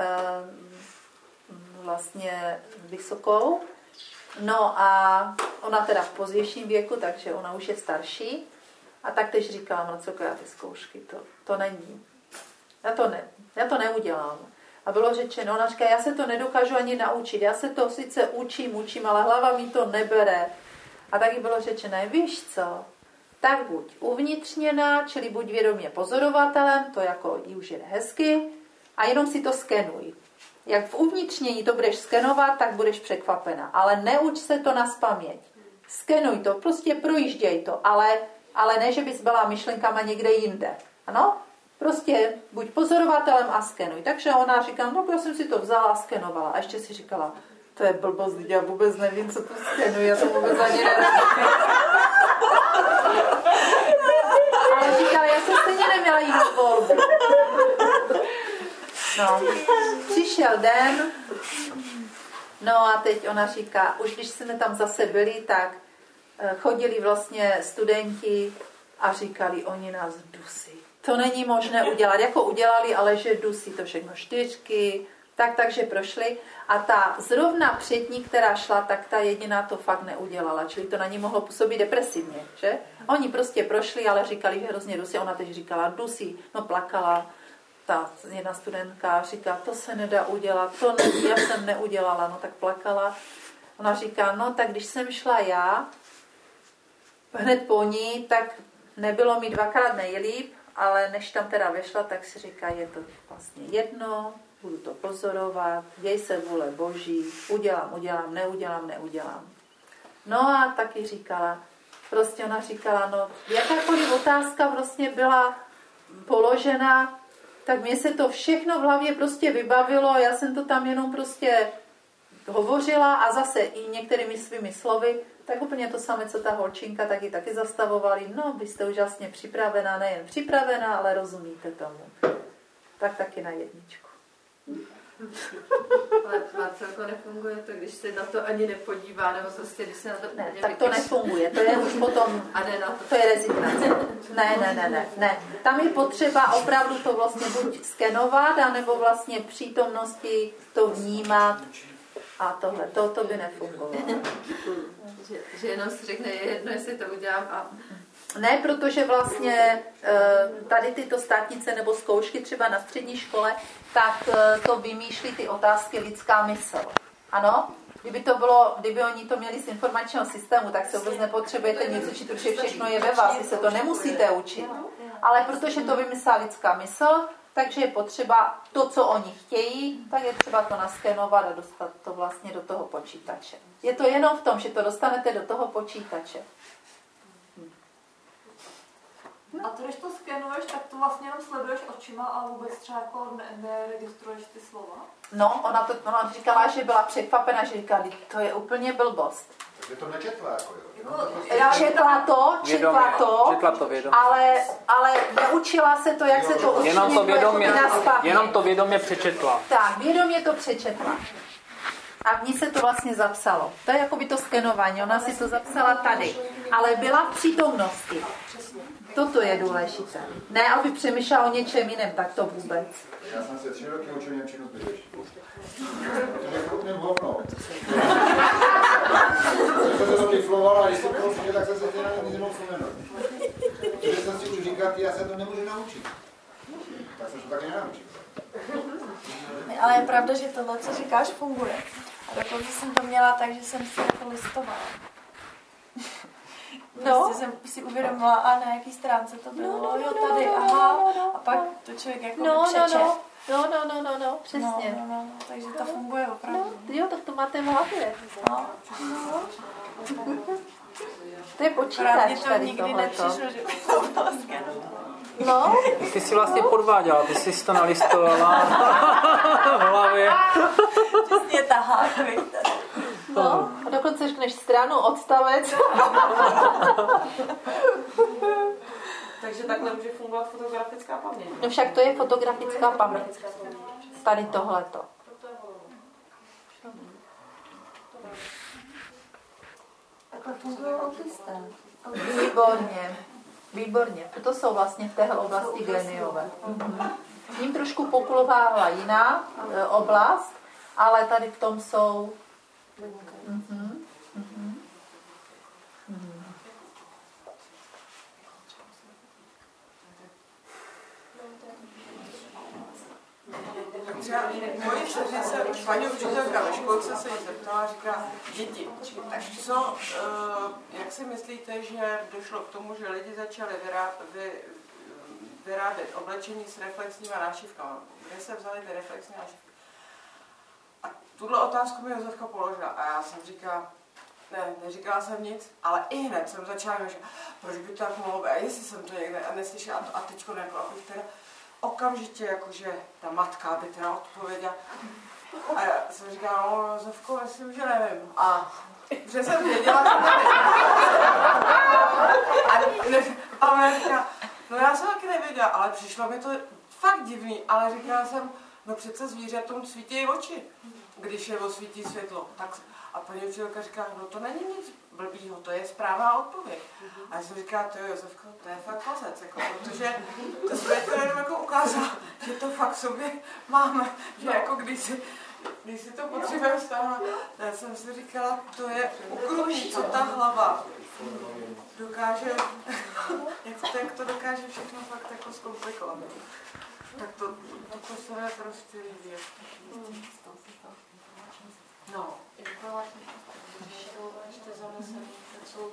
vlastně vysokou. No a ona teda v pozdějším věku, takže ona už je starší. A tak tež říkala, Marcelko, já ty zkoušky, to není. Já to neudělám. A bylo řečeno, ona říká, já se to nedokážu ani naučit. Já se to sice učím, ale hlava mi to nebere. A taky bylo řečeno, víš co, tak buď uvnitřněná, čili buď vědomě pozorovatelem, to jako jí už je hezky, a jenom si to skenuj. Jak v uvnitřnění to budeš skenovat, tak budeš překvapena. Ale neuč se to nazpaměť. Skenuj to, prostě projížděj to, ale ne, že bys byla myšlenkama někde jinde. Ano? Prostě buď pozorovatelem a skenuj. Takže ona říká, no já jsem si to vzala a skenovala. A ještě si říkala, to je blbost, já vůbec nevím, co to skenuji, já to vůbec ani nevím. Ale říkala, já jsem stejně neměla jinou volbu. No, přišel den, no a teď ona říká, už když jsme tam zase byli, tak chodili vlastně studenti a říkali, oni nás dusí. To není možné udělat, jako udělali, ale že dusí to všechno 4, takže prošli. A ta zrovna přední, která šla, tak ta jediná to fakt neudělala, čili to na ní mohlo působit depresivně, že? Oni prostě prošli, ale říkali, že hrozně dusí, ona teď říkala, dusí, no plakala. ta jedna studentka říká, to se nedá udělat, to ne, já jsem neudělala, no tak plakala. Ona říká, no tak když jsem šla já, hned po ní, tak nebylo mi dvakrát nejlíp, ale než tam teda vešla, tak si říká, je to vlastně jedno, budu to pozorovat, děj se vůle Boží, udělám, neudělám. No a taky říkala, prostě ona říkala, no jakákoliv otázka vlastně byla položena, tak mně se to všechno v hlavě prostě vybavilo, já jsem to tam jenom prostě hovořila a zase i některými svými slovy, tak úplně to samé, co ta holčinka, taky zastavovali. No, vy jste úžasně připravená, nejen připravená, ale rozumíte tomu. Tak taky na 1. Ale Marcelko, nefunguje to, když se na to ani nepodívá, nebo prostě, když se na to... Ne, tak to nefunguje, to je už potom, to je rezignace. Ne. Tam je potřeba opravdu to vlastně buď skenovat, anebo vlastně přítomnosti to vnímat a tohle, to by nefungovalo. Že jenom si řekne, je jedno, jestli to udělám a... Ne, protože vlastně tady tyto státnice nebo zkoušky třeba na střední škole, tak to vymýšlí ty otázky lidská mysl. Ano? Kdyby oni to měli z informačního systému, tak se vůbec nepotřebujete nic učit, protože všechno je ve vás, vy se to nemusíte učit. Ale protože to vymyslela lidská mysl, takže je potřeba to, co oni chtějí, tak je třeba to naskenovat a dostat to vlastně do toho počítače. Je to jenom v tom, že to dostanete do toho počítače. A to, když to skenuješ, tak to vlastně jenom sleduješ očima a vůbec třeba jako neregistruješ ty slova? No, ona říkala, že byla překvapena, že říkala, to je úplně blbost. Takže to nečetla jako jo? Četla to, ale neučila se to, jak se to učí. Jenom to vědomě přečetla. Tak, vědomě to přečetla. A v ní se to vlastně zapsalo. To je jako by to skenování, ona si to zapsala tady. Ale byla v přítomnosti. Toto je důležité. Ne, aby přemýšlela o něčem jiném, tak to vůbec. Já jsem se 3 roky učil němčinu zbytečně. To je krutným hovno. Když jsem to tyfloval a když jsem to učil, tak jsem se teda nic nemohl vzpomenout. Když jsem si už říkat, já se to nemůžu naučit. Tak jsem to taky nenaučil. Ale je pravda, že tohle, co říkáš, funguje. A dokonce jsem to měla tak, že jsem si jako listovala. Prostě jsem si uvědomila, a na jaký stránce to bylo, tady, aha, a pak to člověk jako přečet. No, přesně. Takže to funguje opravdu. Jo, tak to máte v hlavě. To je počítač to nikdy nepřišlo, že by to bylo skenovat. No. Ty jsi vlastně podváděla, ty jsi to nalistovala v hlavě. Přesně tahák, No, a dokonce řekneš stranu, odstavec. Takže takhle může fungovat fotografická paměť. No však to je fotografická paměť. Tady tohleto. Takhle fungují autisté. Výborně. To jsou vlastně v téhle oblasti géniové. V ním trošku pokulvává jiná oblast, ale tady v tom jsou... Třeba moje dceři se, paní učitelka ve školce se jí zeptala a říká, děti, tak co, jak si myslíte, že došlo k tomu, že lidi začali vyrábět oblečení s reflexníma nášivkama? Kde se vzaly ty reflexní nášivky? A tuhle otázku mi Josefka položila a já jsem říkala, neříkala jsem nic, ale i hned jsem začala říkat, proč by to tak mohlo být, jestli jsem to někde neslyšela a teďko jako, abych teda okamžitě, jakože ta matka by teda odpověděla. A já jsem říkala, no Josefko, myslím, že nevím. A že jsem věděla, že nevím. A ona říká, no já jsem taky nevěděla, ale přišlo mi to fakt divný, ale říkala jsem, no přece zvířatům svítí oči, když je osvítí světlo. Tak, a paní učitelka říká, no to není nic blbýho, to je správná odpověď. A já jsem říkala, to je Josefko, to je fakt mazec, jako, protože to světlo jenom jako ukázalo, že to fakt v sobě máme, že jako když si to potřebujeme stáhnout, já jsem si říkala, to je ukrutný, co ta hlava dokáže, jak to dokáže všechno fakt jako zkomplikovat. Tak to se je prostě věc. No, když to ještě zanesený, tak jsou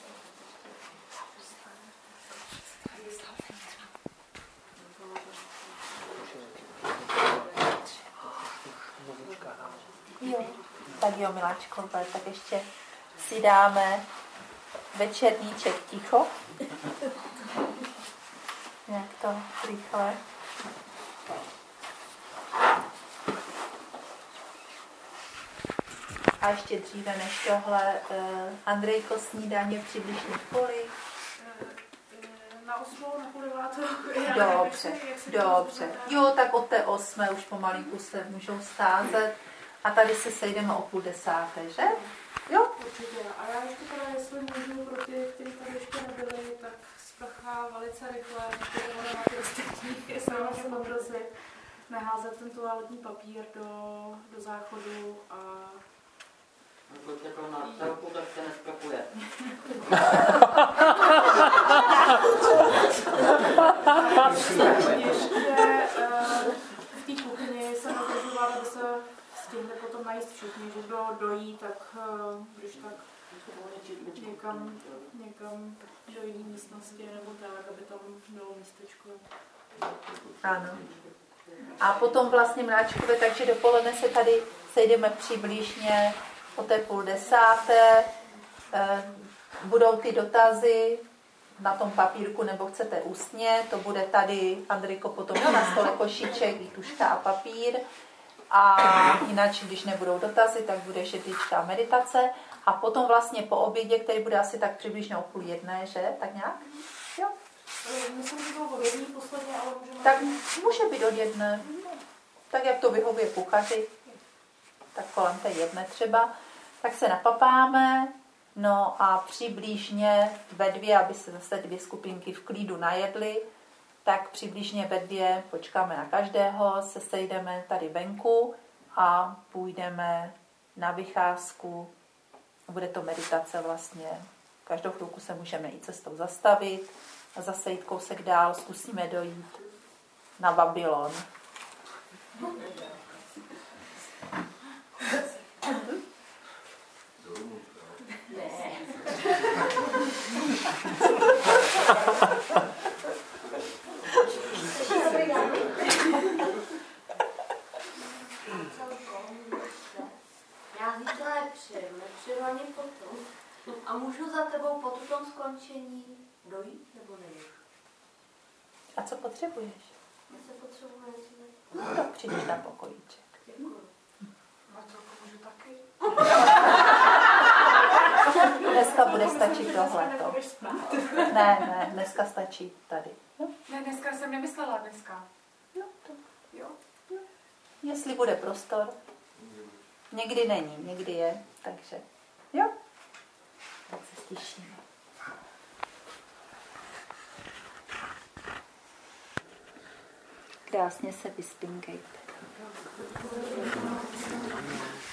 Jo, tak jo, miláčkové, tak ještě si dáme večerníček ticho. Jak to rychle. A ještě dříve než tohle, Andrejko, snídaně přibližně kolik? Na 8, na 9. Dobře, dobře. Jo, tak od té 8 už pomalinku se můžou stázet a tady se sejdeme o 9:30, že? Jo? Určitě. A já ještě teda, jestli můžu pro ty, kteří tady ještě nebyli, tak sprcha velice rychle, protože na ty ostatní, jestli vás poprosit, neházet ten toaletní papír do záchodu a Pokud je to na celku, tak se nesprchuje. ještě v té kuchyni jsem rozhodovala, aby se stihli potom najíst všichni, že kdo dojí, tak když tak někam do jiné místnosti nebo tak, aby tam bylo místečko. Ano. A potom vlastně mláčkové, takže dopoledne se tady sejdeme přibližně o té 9:30. Budou ty dotazy na tom papírku, nebo chcete ústně, to bude tady, Andrejko, potom na stole košíček, tuška a papír. A jinak, když nebudou dotazy, tak bude židlička a meditace. A potom vlastně po obědě, který bude asi tak přibližně o 12:30, že? Tak nějak? Jo. Myslím, že bylo od 1 posledně, ale můžeme... Tak může být od 1. Tak jak to vyhovuje kuchaři, tak kolem té 1 třeba. Tak se napapáme, no a přibližně ve 2, aby se zase 2 skupinky v klidu najedly, tak přibližně ve 2 počkáme na každého, se sejdeme tady venku a půjdeme na vycházku. Bude to meditace vlastně. Každou chvilku se můžeme i cestou zastavit a zase jít kousek dál, zkusíme dojít na Babylon. Já zítra nepřijdu ani potom. A můžu za tebou po tom skončení dojít nebo nejít? A co potřebuješ? Já se potřebuji něco. No tak přijdeš na pokojíček. Děkuji. A to můžu taky. Dneska bude stačit tohleto. Ne, dneska stačí tady. No. Ne, dneska jsem nemyslela dneska. No, to. Jo. Jestli bude prostor. Někdy není, někdy je, takže jo. Tak se stišíme. Krásně se vyspinkejte.